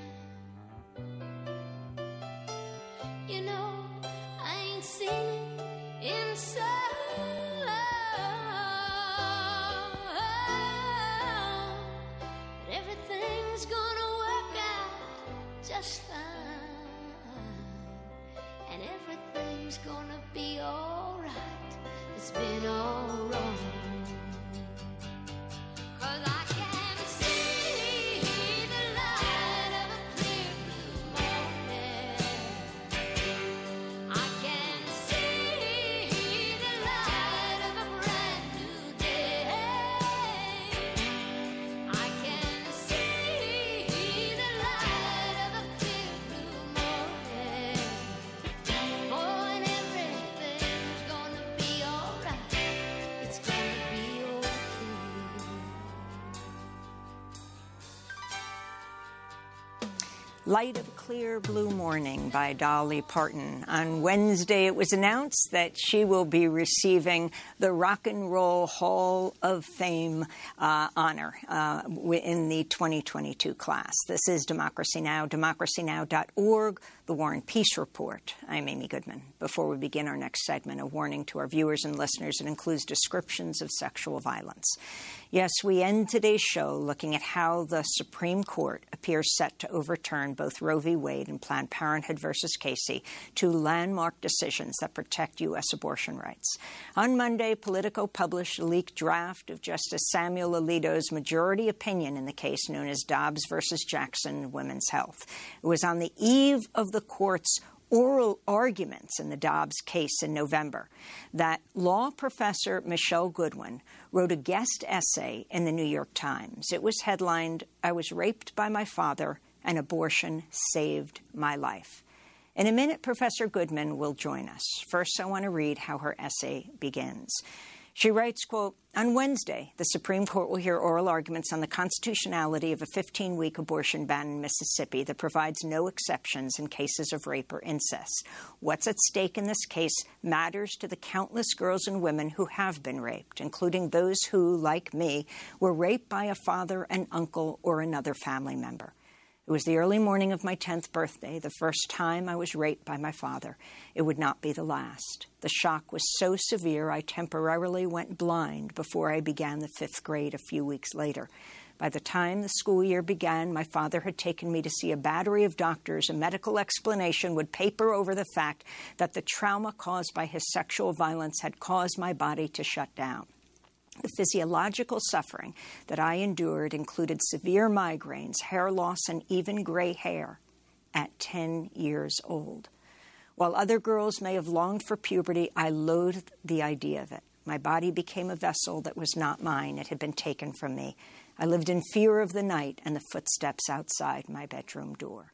You know, I ain't seen it in so long. But everything's gonna work out just fine. And everything's gonna be alright. It's been all wrong. Cause I can see the light. Light of a Clear Blue Morning by Dolly Parton. On Wednesday, it was announced that she will be receiving the Rock and Roll Hall of Fame uh, honor uh, in the twenty twenty-two class. This is Democracy Now!, democracy now dot org, the War and Peace Report. I'm Amy Goodman. Before we begin our next segment, a warning to our viewers and listeners. It includes descriptions of sexual violence. Yes, we end today's show looking at how the Supreme Court appears set to overturn both Roe v. Wade and Planned Parenthood versus Casey, two landmark decisions that protect U S abortion rights. On Monday, Politico published a leaked draft of Justice Samuel Alito's majority opinion in the case known as Dobbs versus Jackson Women's Health. It was on the eve of the court's oral arguments in the Dobbs case in November that law professor Michelle Goodwin wrote a guest essay in the New York Times. It was headlined, "I was raped by my father and abortion saved my life." In a minute, Professor Goodwin will join us. First, I want to read how her essay begins. She writes, quote, "On Wednesday, the Supreme Court will hear oral arguments on the constitutionality of a fifteen-week abortion ban in Mississippi that provides no exceptions in cases of rape or incest. What's at stake in this case matters to the countless girls and women who have been raped, including those who, like me, were raped by a father, an uncle, or another family member. It was the early morning of my tenth birthday, the first time I was raped by my father. It would not be the last. The shock was so severe I temporarily went blind before I began the fifth grade a few weeks later. By the time the school year began, my father had taken me to see a battery of doctors. A medical explanation would paper over the fact that the trauma caused by his sexual violence had caused my body to shut down. The physiological suffering that I endured included severe migraines, hair loss, and even gray hair at ten years old. While other girls may have longed for puberty, I loathed the idea of it. My body became a vessel that was not mine. It had been taken from me. I lived in fear of the night and the footsteps outside my bedroom door."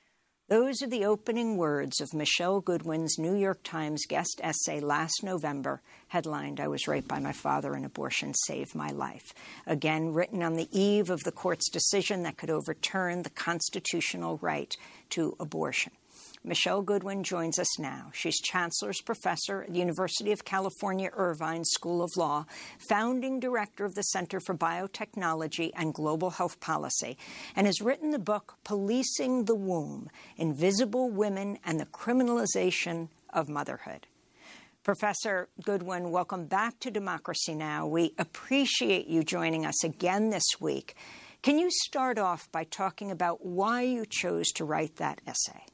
Those are the opening words of Michelle Goodwin's New York Times guest essay last November, headlined, "I was raped by my father and abortion saved my life." Again, written on the eve of the court's decision that could overturn the constitutional right to abortion. Michelle Goodwin joins us now. She's Chancellor's Professor at the University of California, Irvine School of Law, founding director of the Center for Biotechnology and Global Health Policy, and has written the book Policing the Womb: Invisible Women and the Criminalization of Motherhood. Professor Goodwin, welcome back to Democracy Now! We appreciate you joining us again this week. Can you start off by talking about why you chose to write that essay?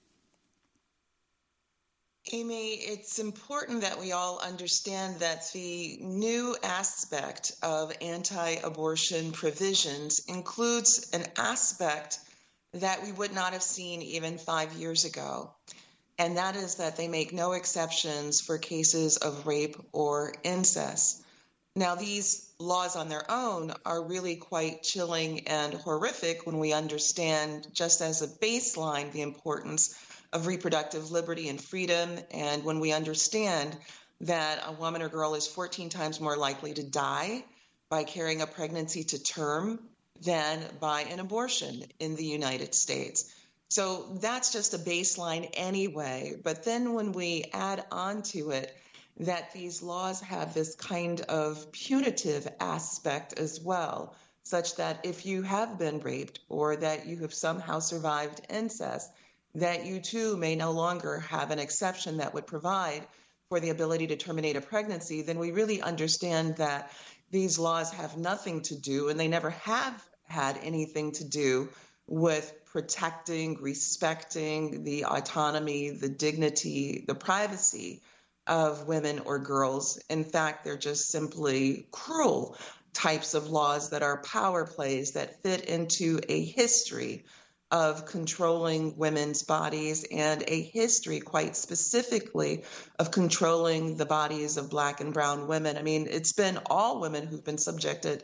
Amy, it's important that we all understand that the new aspect of anti-abortion provisions includes an aspect that we would not have seen even five years ago, and that is that they make no exceptions for cases of rape or incest. Now, these laws on their own are really quite chilling and horrific when we understand, just as a baseline, the importance of reproductive liberty and freedom, and when we understand that a woman or girl is fourteen times more likely to die by carrying a pregnancy to term than by an abortion in the United States. So that's just a baseline anyway. But then when we add on to it that these laws have this kind of punitive aspect as well, such that if you have been raped or that you have somehow survived incest, that you too may no longer have an exception that would provide for the ability to terminate a pregnancy, then we really understand that these laws have nothing to do, and they never have had anything to do with protecting, respecting the autonomy, the dignity, the privacy of women or girls. In fact, they're just simply cruel types of laws that are power plays that fit into a history of controlling women's bodies and a history quite specifically of controlling the bodies of Black and brown women. I mean, it's been all women who've been subjected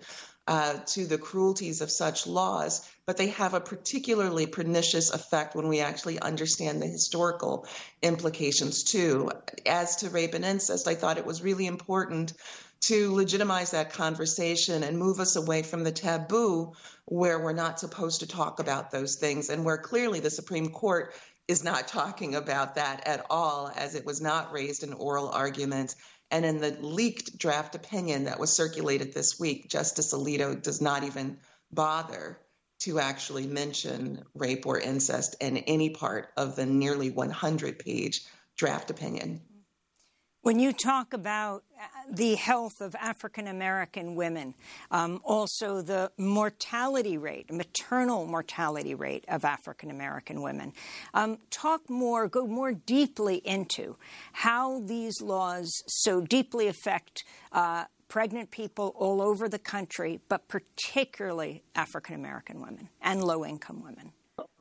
uh, to the cruelties of such laws, but they have a particularly pernicious effect when we actually understand the historical implications too. As to rape and incest, I thought it was really important to legitimize that conversation and move us away from the taboo where we're not supposed to talk about those things, and where clearly the Supreme Court is not talking about that at all, as it was not raised in oral arguments. And in the leaked draft opinion that was circulated this week, Justice Alito does not even bother to actually mention rape or incest in any part of the nearly one hundred page draft opinion. When you talk about the health of African-American women, um, also the mortality rate, maternal mortality rate of African-American women, um, talk more, go more deeply into how these laws so deeply affect uh, pregnant people all over the country, but particularly African-American women and low-income women.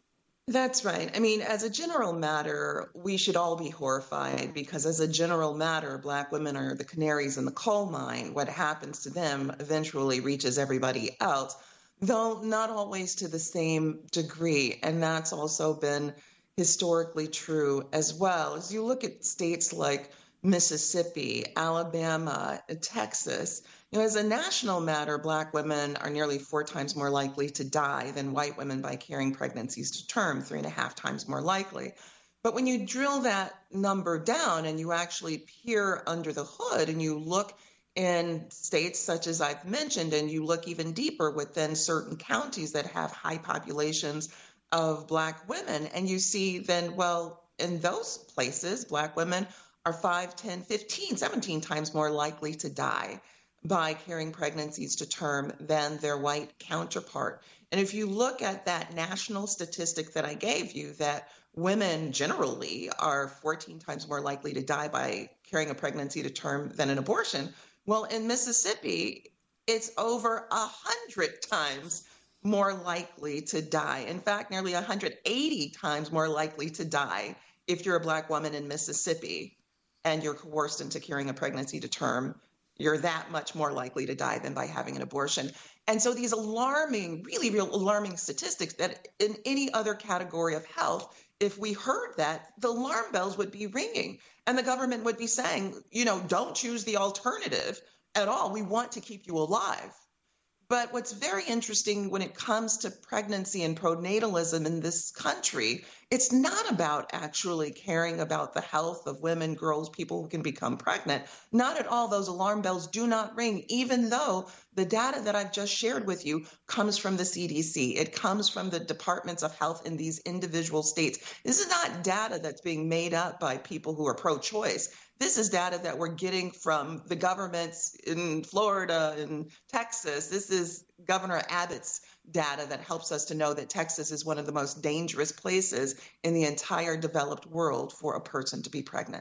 That's right. I mean, as a general matter, we should all be horrified because as a general matter, Black women are the canaries in the coal mine. What happens to them eventually reaches everybody else, though not always to the same degree. And that's also been historically true as well. As you look at states like Mississippi, Alabama, Texas, you know, as a national matter, Black women are nearly four times more likely to die than white women by carrying pregnancies to term, three and a half times more likely. But when you drill that number down and you actually peer under the hood and you look in states such as I've mentioned, and you look even deeper within certain counties that have high populations of Black women, and you see then, well, in those places, Black women are five, ten, fifteen, seventeen times more likely to die by carrying pregnancies to term than their white counterpart. And if you look at that national statistic that I gave you, that women generally are fourteen times more likely to die by carrying a pregnancy to term than an abortion, well, in Mississippi, it's over one hundred times more likely to die. In fact, nearly one hundred eighty times more likely to die if you're a Black woman in Mississippi and you're coerced into carrying a pregnancy to term. You're that much more likely to die than by having an abortion. And so these alarming, really real alarming statistics that in any other category of health, if we heard that, the alarm bells would be ringing and the government would be saying, you know, don't choose the alternative at all. We want to keep you alive. But what's very interesting when it comes to pregnancy and pronatalism in this country, it's not about actually caring about the health of women, girls, people who can become pregnant. Not at all. Those alarm bells do not ring, even though the data that I've just shared with you comes from the C D C. It comes from the departments of health in these individual states. This is not data that's being made up by people who are pro-choice. This is data that we're getting from the governments in Florida and Texas. This is Governor Abbott's data that helps us to know that Texas is one of the most dangerous places in the entire developed world for a person to be pregnant.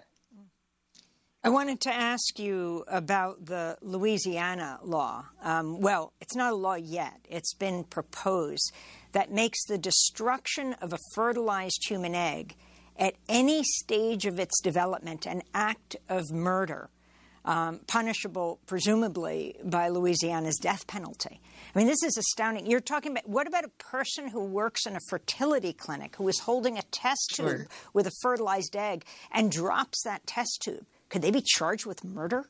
I wanted to ask you about the Louisiana law. Um, well, it's not a law yet. It's been proposed that makes the destruction of a fertilized human egg at any stage of its development an act of murder, um, punishable presumably by Louisiana's death penalty. I mean, this is astounding. You're talking about, what about a person who works in a fertility clinic who is holding a test tube Sure. with a fertilized egg and drops that test tube? Could they be charged with murder?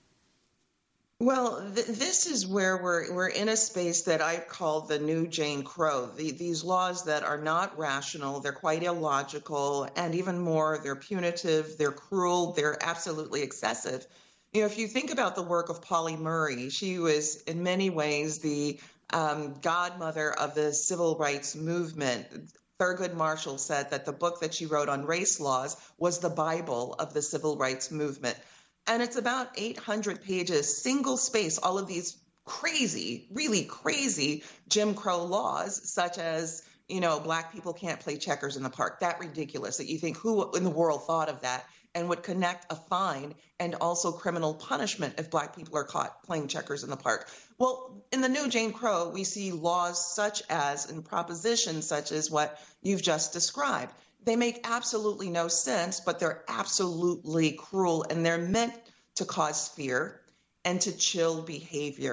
Well, th- this is where we're we're in a space that I call the new Jane Crow. The, these laws that are not rational, they're quite illogical, and even more, they're punitive, they're cruel, they're absolutely excessive. You know, if you think about the work of Pauli Murray, she was in many ways the um, godmother of the civil rights movement. Thurgood Marshall said that the book that she wrote on race laws was the Bible of the civil rights movement. And it's about eight hundred pages, single space, all of these crazy, really crazy Jim Crow laws, such as, you know, Black people can't play checkers in the park. That ridiculous that you think who in the world thought of that and would connect a fine and also criminal punishment if Black people are caught playing checkers in the park. Well, in the new Jane Crow, we see laws such as, and propositions such as what you've just described. They make absolutely no sense, but they're absolutely cruel, and they're meant to cause fear and to chill behavior.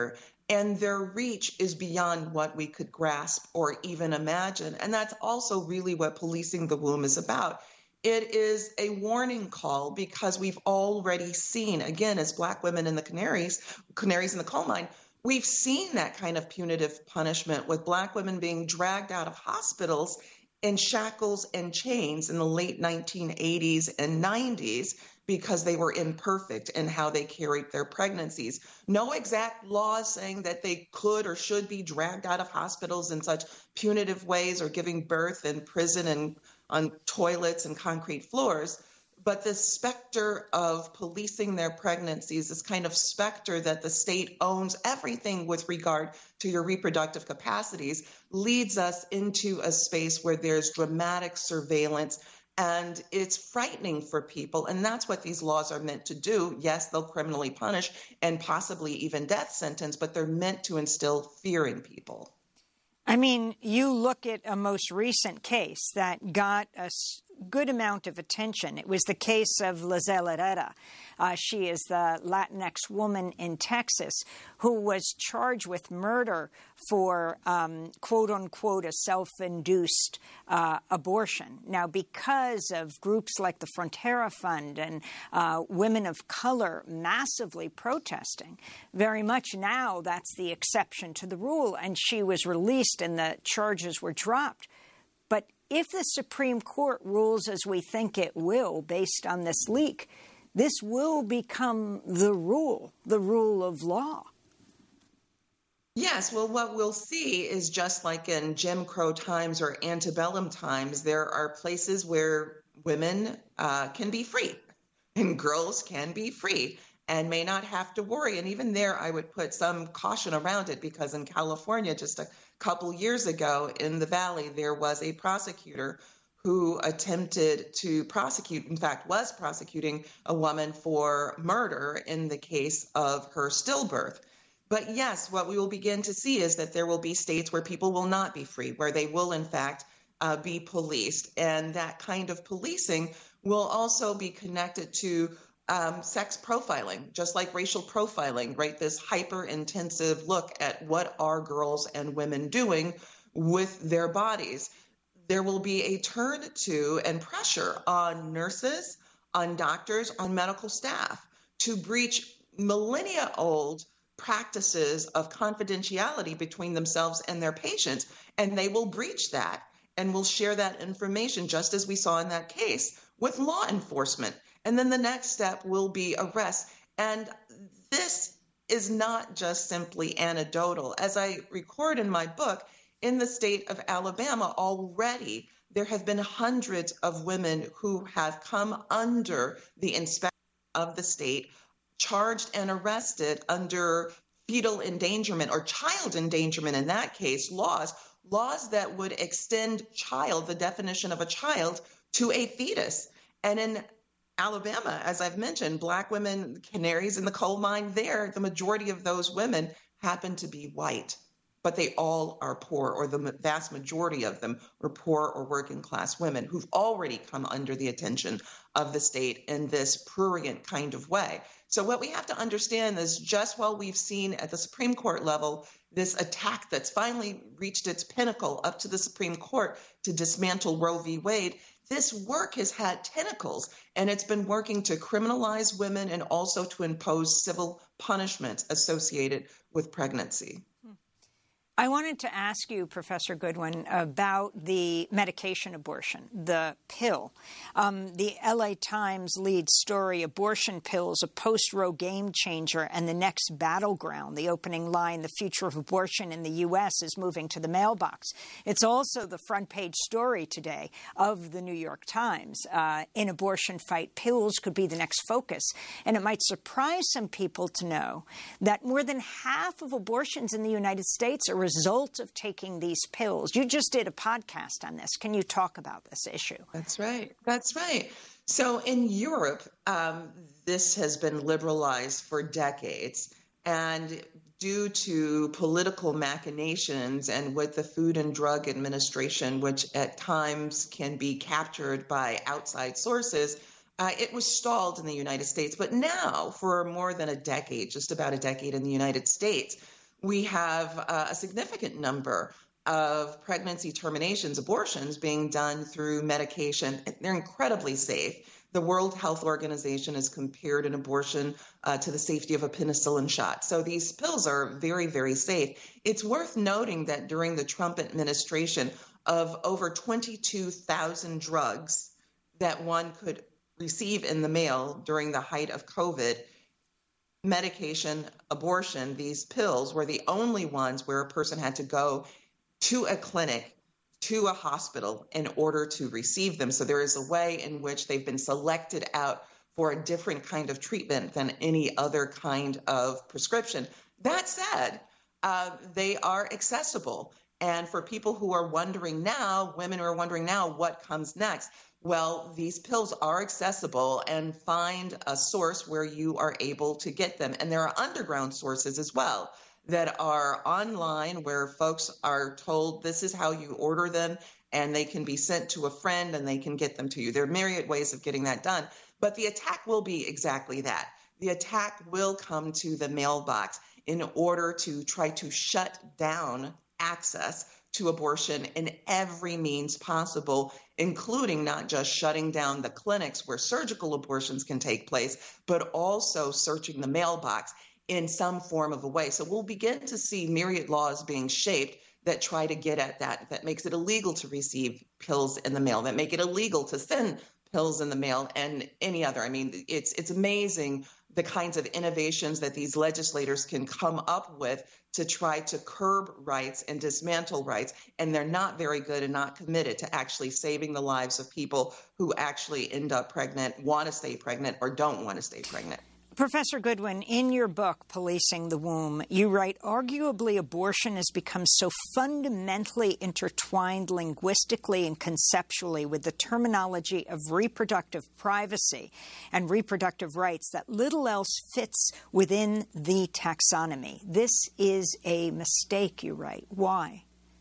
and their reach is beyond what we could grasp or even imagine. And that's also really what policing the womb is about. It is a warning call because we've already seen, again, as Black women in the canaries, canaries in the coal mine, we've seen that kind of punitive punishment with Black women being dragged out of hospitals in shackles and chains in the late nineteen eighties and nineties because they were imperfect in how they carried their pregnancies. No exact laws saying that they could or should be dragged out of hospitals in such punitive ways or giving birth in prison and on toilets and concrete floors. But this specter of policing their pregnancies, this kind of specter that the state owns everything with regard to your reproductive capacities, leads us into a space where there's dramatic surveillance, and it's frightening for people. And that's what these laws are meant to do. Yes, they'll criminally punish and possibly even death sentence, but they're meant to instill fear in people. I mean, you look at a most recent case that got a good amount of attention. It was the case of Lizelle Herrera. Uh, she is the Latinx woman in Texas who was charged with murder for, um, quote unquote, a self-induced uh, abortion. Now, because of groups like the Frontera Fund and uh, women of color massively protesting, very much now that's the exception to the rule, and she was released and the charges were dropped. But if the Supreme Court rules as we think it will, based on this leak, this will become the rule, the rule of law. Yes, well, what we'll see is just like in Jim Crow times or antebellum times, there are places where women uh, can be free and girls can be free and may not have to worry. And even there, I would put some caution around it because in California, just a couple years ago in the Valley, there was a prosecutor who attempted to prosecute, in fact, was prosecuting a woman for murder in the case of her stillbirth. But yes, what we will begin to see is that there will be states where people will not be free, where they will, in fact, uh, be policed. And that kind of policing will also be connected to Um, sex profiling, just like racial profiling, right? This hyper-intensive look at what are girls and women doing with their bodies. There will be a turn to and pressure on nurses, on doctors, on medical staff to breach millennia-old practices of confidentiality between themselves and their patients, and they will breach that and will share that information, just as we saw in that case, with law enforcement. And then the next step will be arrest. And this is not just simply anecdotal. As I record in my book, in the state of Alabama already, there have been hundreds of women who have come under the inspection of the state, charged and arrested under fetal endangerment or child endangerment, in that case, laws, laws that would extend child, the definition of a child, to a fetus. And in Alabama, as I've mentioned, Black women, canaries in the coal mine there, the majority of those women happen to be white, but they all are poor, or the vast majority of them are poor or working class women who've already come under the attention of the state in this prurient kind of way. So what we have to understand is just while we've seen at the Supreme Court level this attack that's finally reached its pinnacle up to the Supreme Court to dismantle Roe v. Wade, this work has had tentacles, and it's been working to criminalize women and also to impose civil punishment associated with pregnancy. I wanted to ask you, Professor Goodwin, about the medication abortion, the pill. Um, the L A Times lead story, Abortion Pills, a post-Roe game changer and the next battleground. The opening line, the future of abortion in the U S is moving to the mailbox. It's also the front page story today of the New York Times. Uh, in abortion fight, pills could be the next focus. And it might surprise some people to know that more than half of abortions in the United States are result of taking these pills. You just did a podcast on this. Can you talk about this issue? That's right. That's right. So in Europe, um, this has been liberalized for decades. And due to political machinations and with the Food and Drug Administration, which at times can be captured by outside sources, uh, it was stalled in the United States. But now, for more than a decade, just about a decade in the United States, we have uh, a significant number of pregnancy terminations, abortions being done through medication. They're incredibly safe. The World Health Organization has compared an abortion uh, to the safety of a penicillin shot. So these pills are very, very safe. It's worth noting that during the Trump administration, of over twenty-two thousand drugs that one could receive in the mail during the height of COVID, medication, abortion, these pills were the only ones where a person had to go to a clinic, to a hospital in order to receive them. So there is a way in which they've been selected out for a different kind of treatment than any other kind of prescription. That said, uh, they are accessible. And for people who are wondering now, women who are wondering now what comes next, well, these pills are accessible, and find a source where you are able to get them. And there are underground sources as well that are online where folks are told this is how you order them, and they can be sent to a friend and they can get them to you. There are myriad ways of getting that done. But the attack will be exactly that. The attack will come to the mailbox in order to try to shut down access to abortion in every means possible, including not just shutting down the clinics where surgical abortions can take place, but also searching the mailbox in some form of a way. So we'll begin to see myriad laws being shaped that try to get at that, that makes it illegal to receive pills in the mail, that make it illegal to send pills in the mail, and any other. I mean, it's it's amazing the kinds of innovations that these legislators can come up with to try to curb rights and dismantle rights, and they're not very good and not committed to actually saving the lives of people who actually end up pregnant, want to stay pregnant, or don't want to stay pregnant. Professor Goodwin, in your book, Policing the Womb, you write, arguably abortion has become so fundamentally intertwined linguistically and conceptually with the terminology of reproductive privacy and reproductive rights that little else fits within the taxonomy. This is a mistake, you write. Why?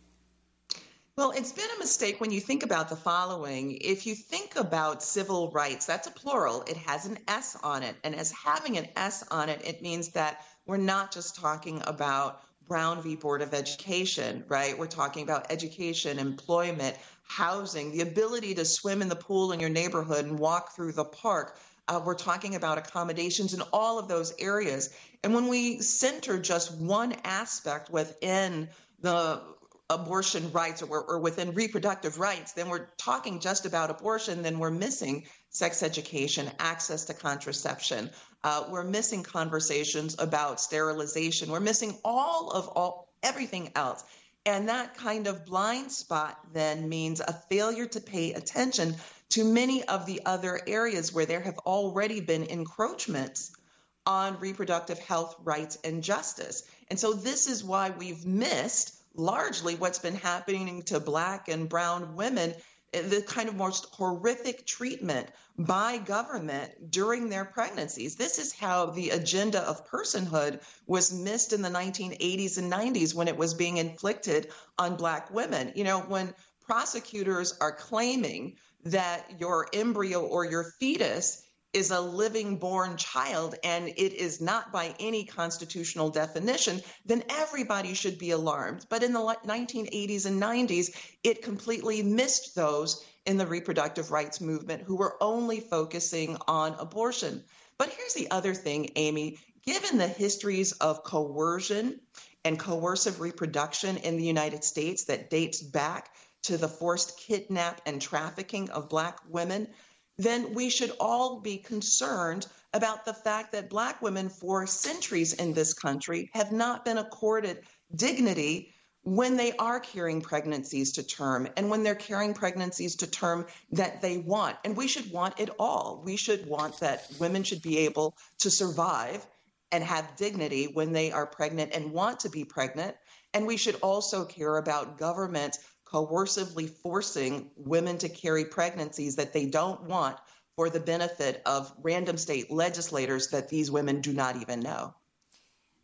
Well, it's been a mistake when you think about the following. If you think about civil rights, that's a plural. It has an S on it. And as having an S on it, it means that we're not just talking about Brown v. Board of Education, right? We're talking about education, employment, housing, the ability to swim in the pool in your neighborhood and walk through the park. Uh, we're talking about accommodations in all of those areas. And when we center just one aspect within the abortion rights, or, or within reproductive rights, then we're talking just about abortion, then we're missing sex education, access to contraception. Uh, we're missing conversations about sterilization. We're missing all of all everything else. And that kind of blind spot then means a failure to pay attention to many of the other areas where there have already been encroachments on reproductive health, rights, and justice. And so this is why we've missed largely what's been happening to Black and brown women, the kind of most horrific treatment by government during their pregnancies. This is how the agenda of personhood was missed in the nineteen eighties and nineties when it was being inflicted on Black women. You know, when prosecutors are claiming that your embryo or your fetus is a living born child and it is not by any constitutional definition, then everybody should be alarmed. But in the nineteen eighties and nineties, it completely missed those in the reproductive rights movement who were only focusing on abortion. But here's the other thing, Amy. Given the histories of coercion and coercive reproduction in the United States that dates back to the forced kidnap and trafficking of Black women, then we should all be concerned about the fact that Black women for centuries in this country have not been accorded dignity when they are carrying pregnancies to term and when they're carrying pregnancies to term that they want. And we should want it all. We should want that women should be able to survive and have dignity when they are pregnant and want to be pregnant. And we should also care about government coercively forcing women to carry pregnancies that they don't want for the benefit of random state legislators that these women do not even know.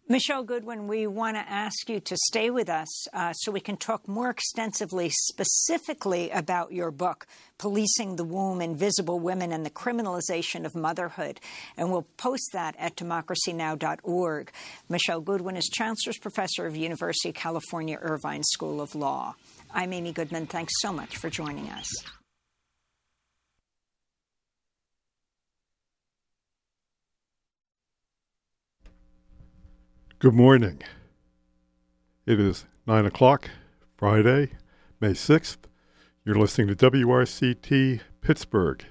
Michelle Goodwin, we want to ask you to stay with us uh, so we can talk more extensively, specifically about your book, Policing the Womb, Invisible Women and the Criminalization of Motherhood. And we'll post that at democracy now dot org. Michelle Goodwin is Chancellor's Professor of University of California, Irvine School of Law. I'm Amy Goodman. Thanks so much for joining us. Good morning. It is nine o'clock, Friday, May sixth. You're listening to W R C T Pittsburgh.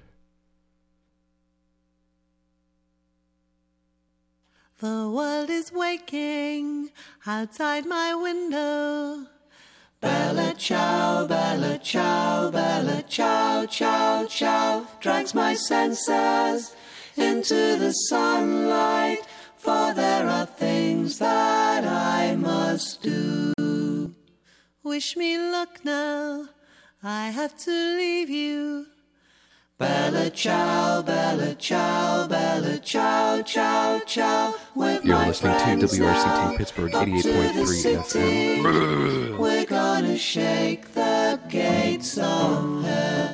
The world is waking outside my window. Bella ciao, bella ciao, bella ciao, ciao, ciao. Drags my senses into the sunlight. For there are things that I must do. Wish me luck now, I have to leave you. Bella ciao, bella ciao, bella ciao, ciao, ciao. With You're my listening to W R C T Pittsburgh eighty-eight point three F M. We're gonna shake the gates of hell.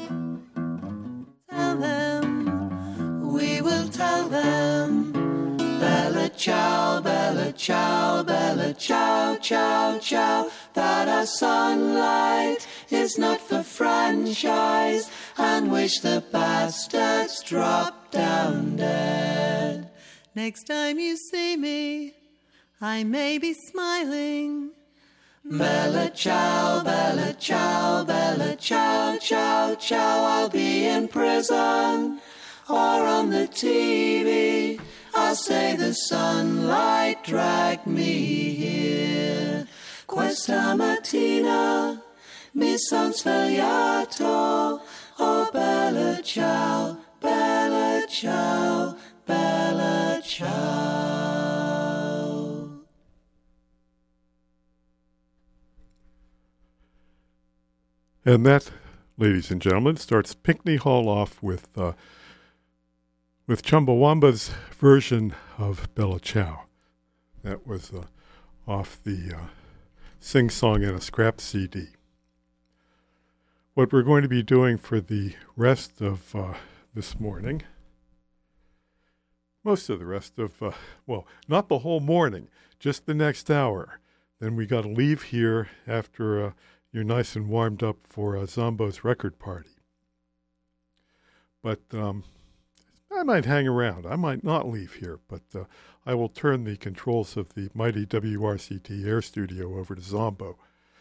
Tell them, we will tell them. Bella ciao, bella ciao, bella ciao, ciao, ciao. That our sunlight is not for franchise, and wish the bastards drop down dead. Next time you see me, I may be smiling. Bella ciao, bella ciao, bella ciao, ciao, ciao. I'll be in prison or on the T V. I'll say the sunlight dragged me here. Questa mattina mi son svegliato. Oh, bella ciao, bella ciao, bella ciao. And that, ladies and gentlemen, starts Pinckney Hall off with uh, with Chumbawamba's version of Bella Ciao. That was uh, off the uh, Sing Song in a Scrap C D. What we're going to be doing for the rest of uh, this morning, most of the rest of, uh, well, not the whole morning, just the next hour. Then we got to leave here after uh, you're nice and warmed up for uh, Zombo's record party. But um, I might hang around. I might not leave here, but uh, I will turn the controls of the mighty W R C T Air Studio over to Zombo.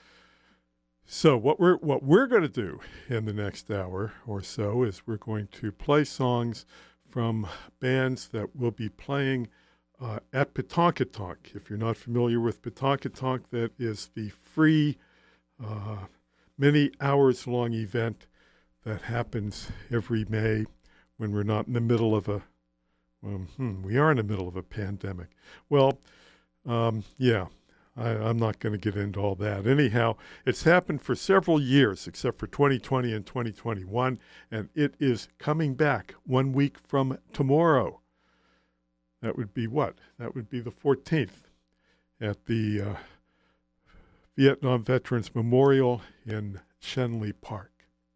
So what we're what we're going to do in the next hour or so is we're going to play songs from bands that will be playing uh, at Pawtankatonk. If you're not familiar with Pawtankatonk, that is the free, uh, many hours long event that happens every May. When we're not in the middle of a, well, hmm, we are in the middle of a pandemic. Well, um, yeah, I, I'm not going to get into all that. Anyhow, it's happened for several years, except for twenty twenty and twenty twenty-one, and it is coming back one week from tomorrow. That would be what? That would be the fourteenth at the uh, Vietnam Veterans Memorial in Schenley Park.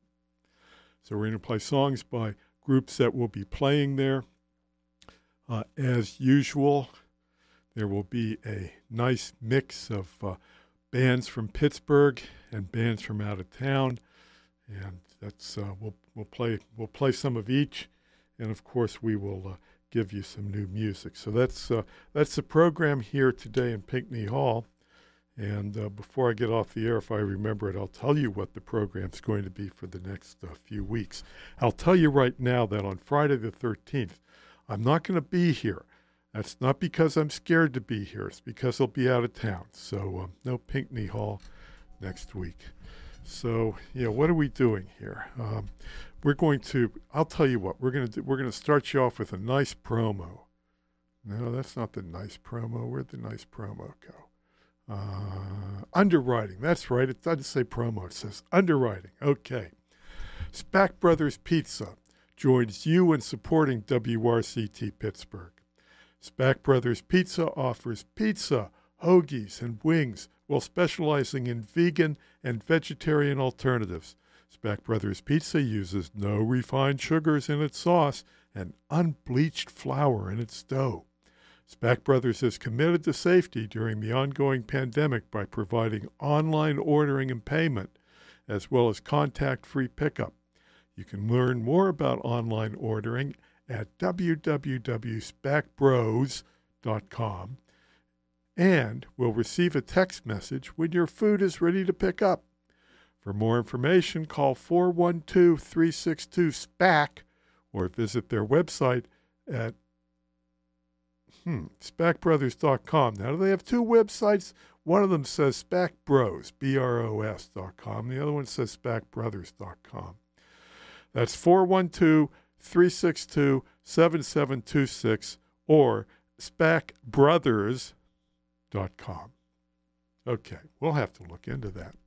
So we're going to play songs by groups that will be playing there. Uh, as usual, there will be a nice mix of uh, bands from Pittsburgh and bands from out of town, and that's uh, we'll we'll play we'll play some of each, and of course we will uh, give you some new music. So that's uh, that's the program here today in Pinckney Hall. And uh, before I get off the air, if I remember it, I'll tell you what the program's going to be for the next uh, few weeks. I'll tell you right now that on Friday the thirteenth, I'm not going to be here. That's not because I'm scared to be here. It's because I'll be out of town. So um, no Pinckney Hall next week. So, you know, what are we doing here? Um, we're going to, I'll tell you what, we're going to do, we're going to start you off with a nice promo. No, that's not the nice promo. Where'd the nice promo go? Uh, underwriting. That's right. It doesn't say promo. It says underwriting. Okay. Spack Brothers Pizza joins you in supporting W R C T Pittsburgh. Spack Brothers Pizza offers pizza, hoagies, and wings while specializing in vegan and vegetarian alternatives. Spack Brothers Pizza uses no refined sugars in its sauce and unbleached flour in its dough. Spack Brothers is committed to safety during the ongoing pandemic by providing online ordering and payment, as well as contact-free pickup. You can learn more about online ordering at w w w dot spack bros dot com and will receive a text message when your food is ready to pick up. For more information, call four one two, three six two, SPAC or visit their website at hmm, spack brothers dot com. Now, they have two websites. One of them says Spack Bros, B R O S dot com. The other one says spack brothers dot com. That's four one two, three six two, seven seven two six or spack brothers dot com. Okay, we'll have to look into that.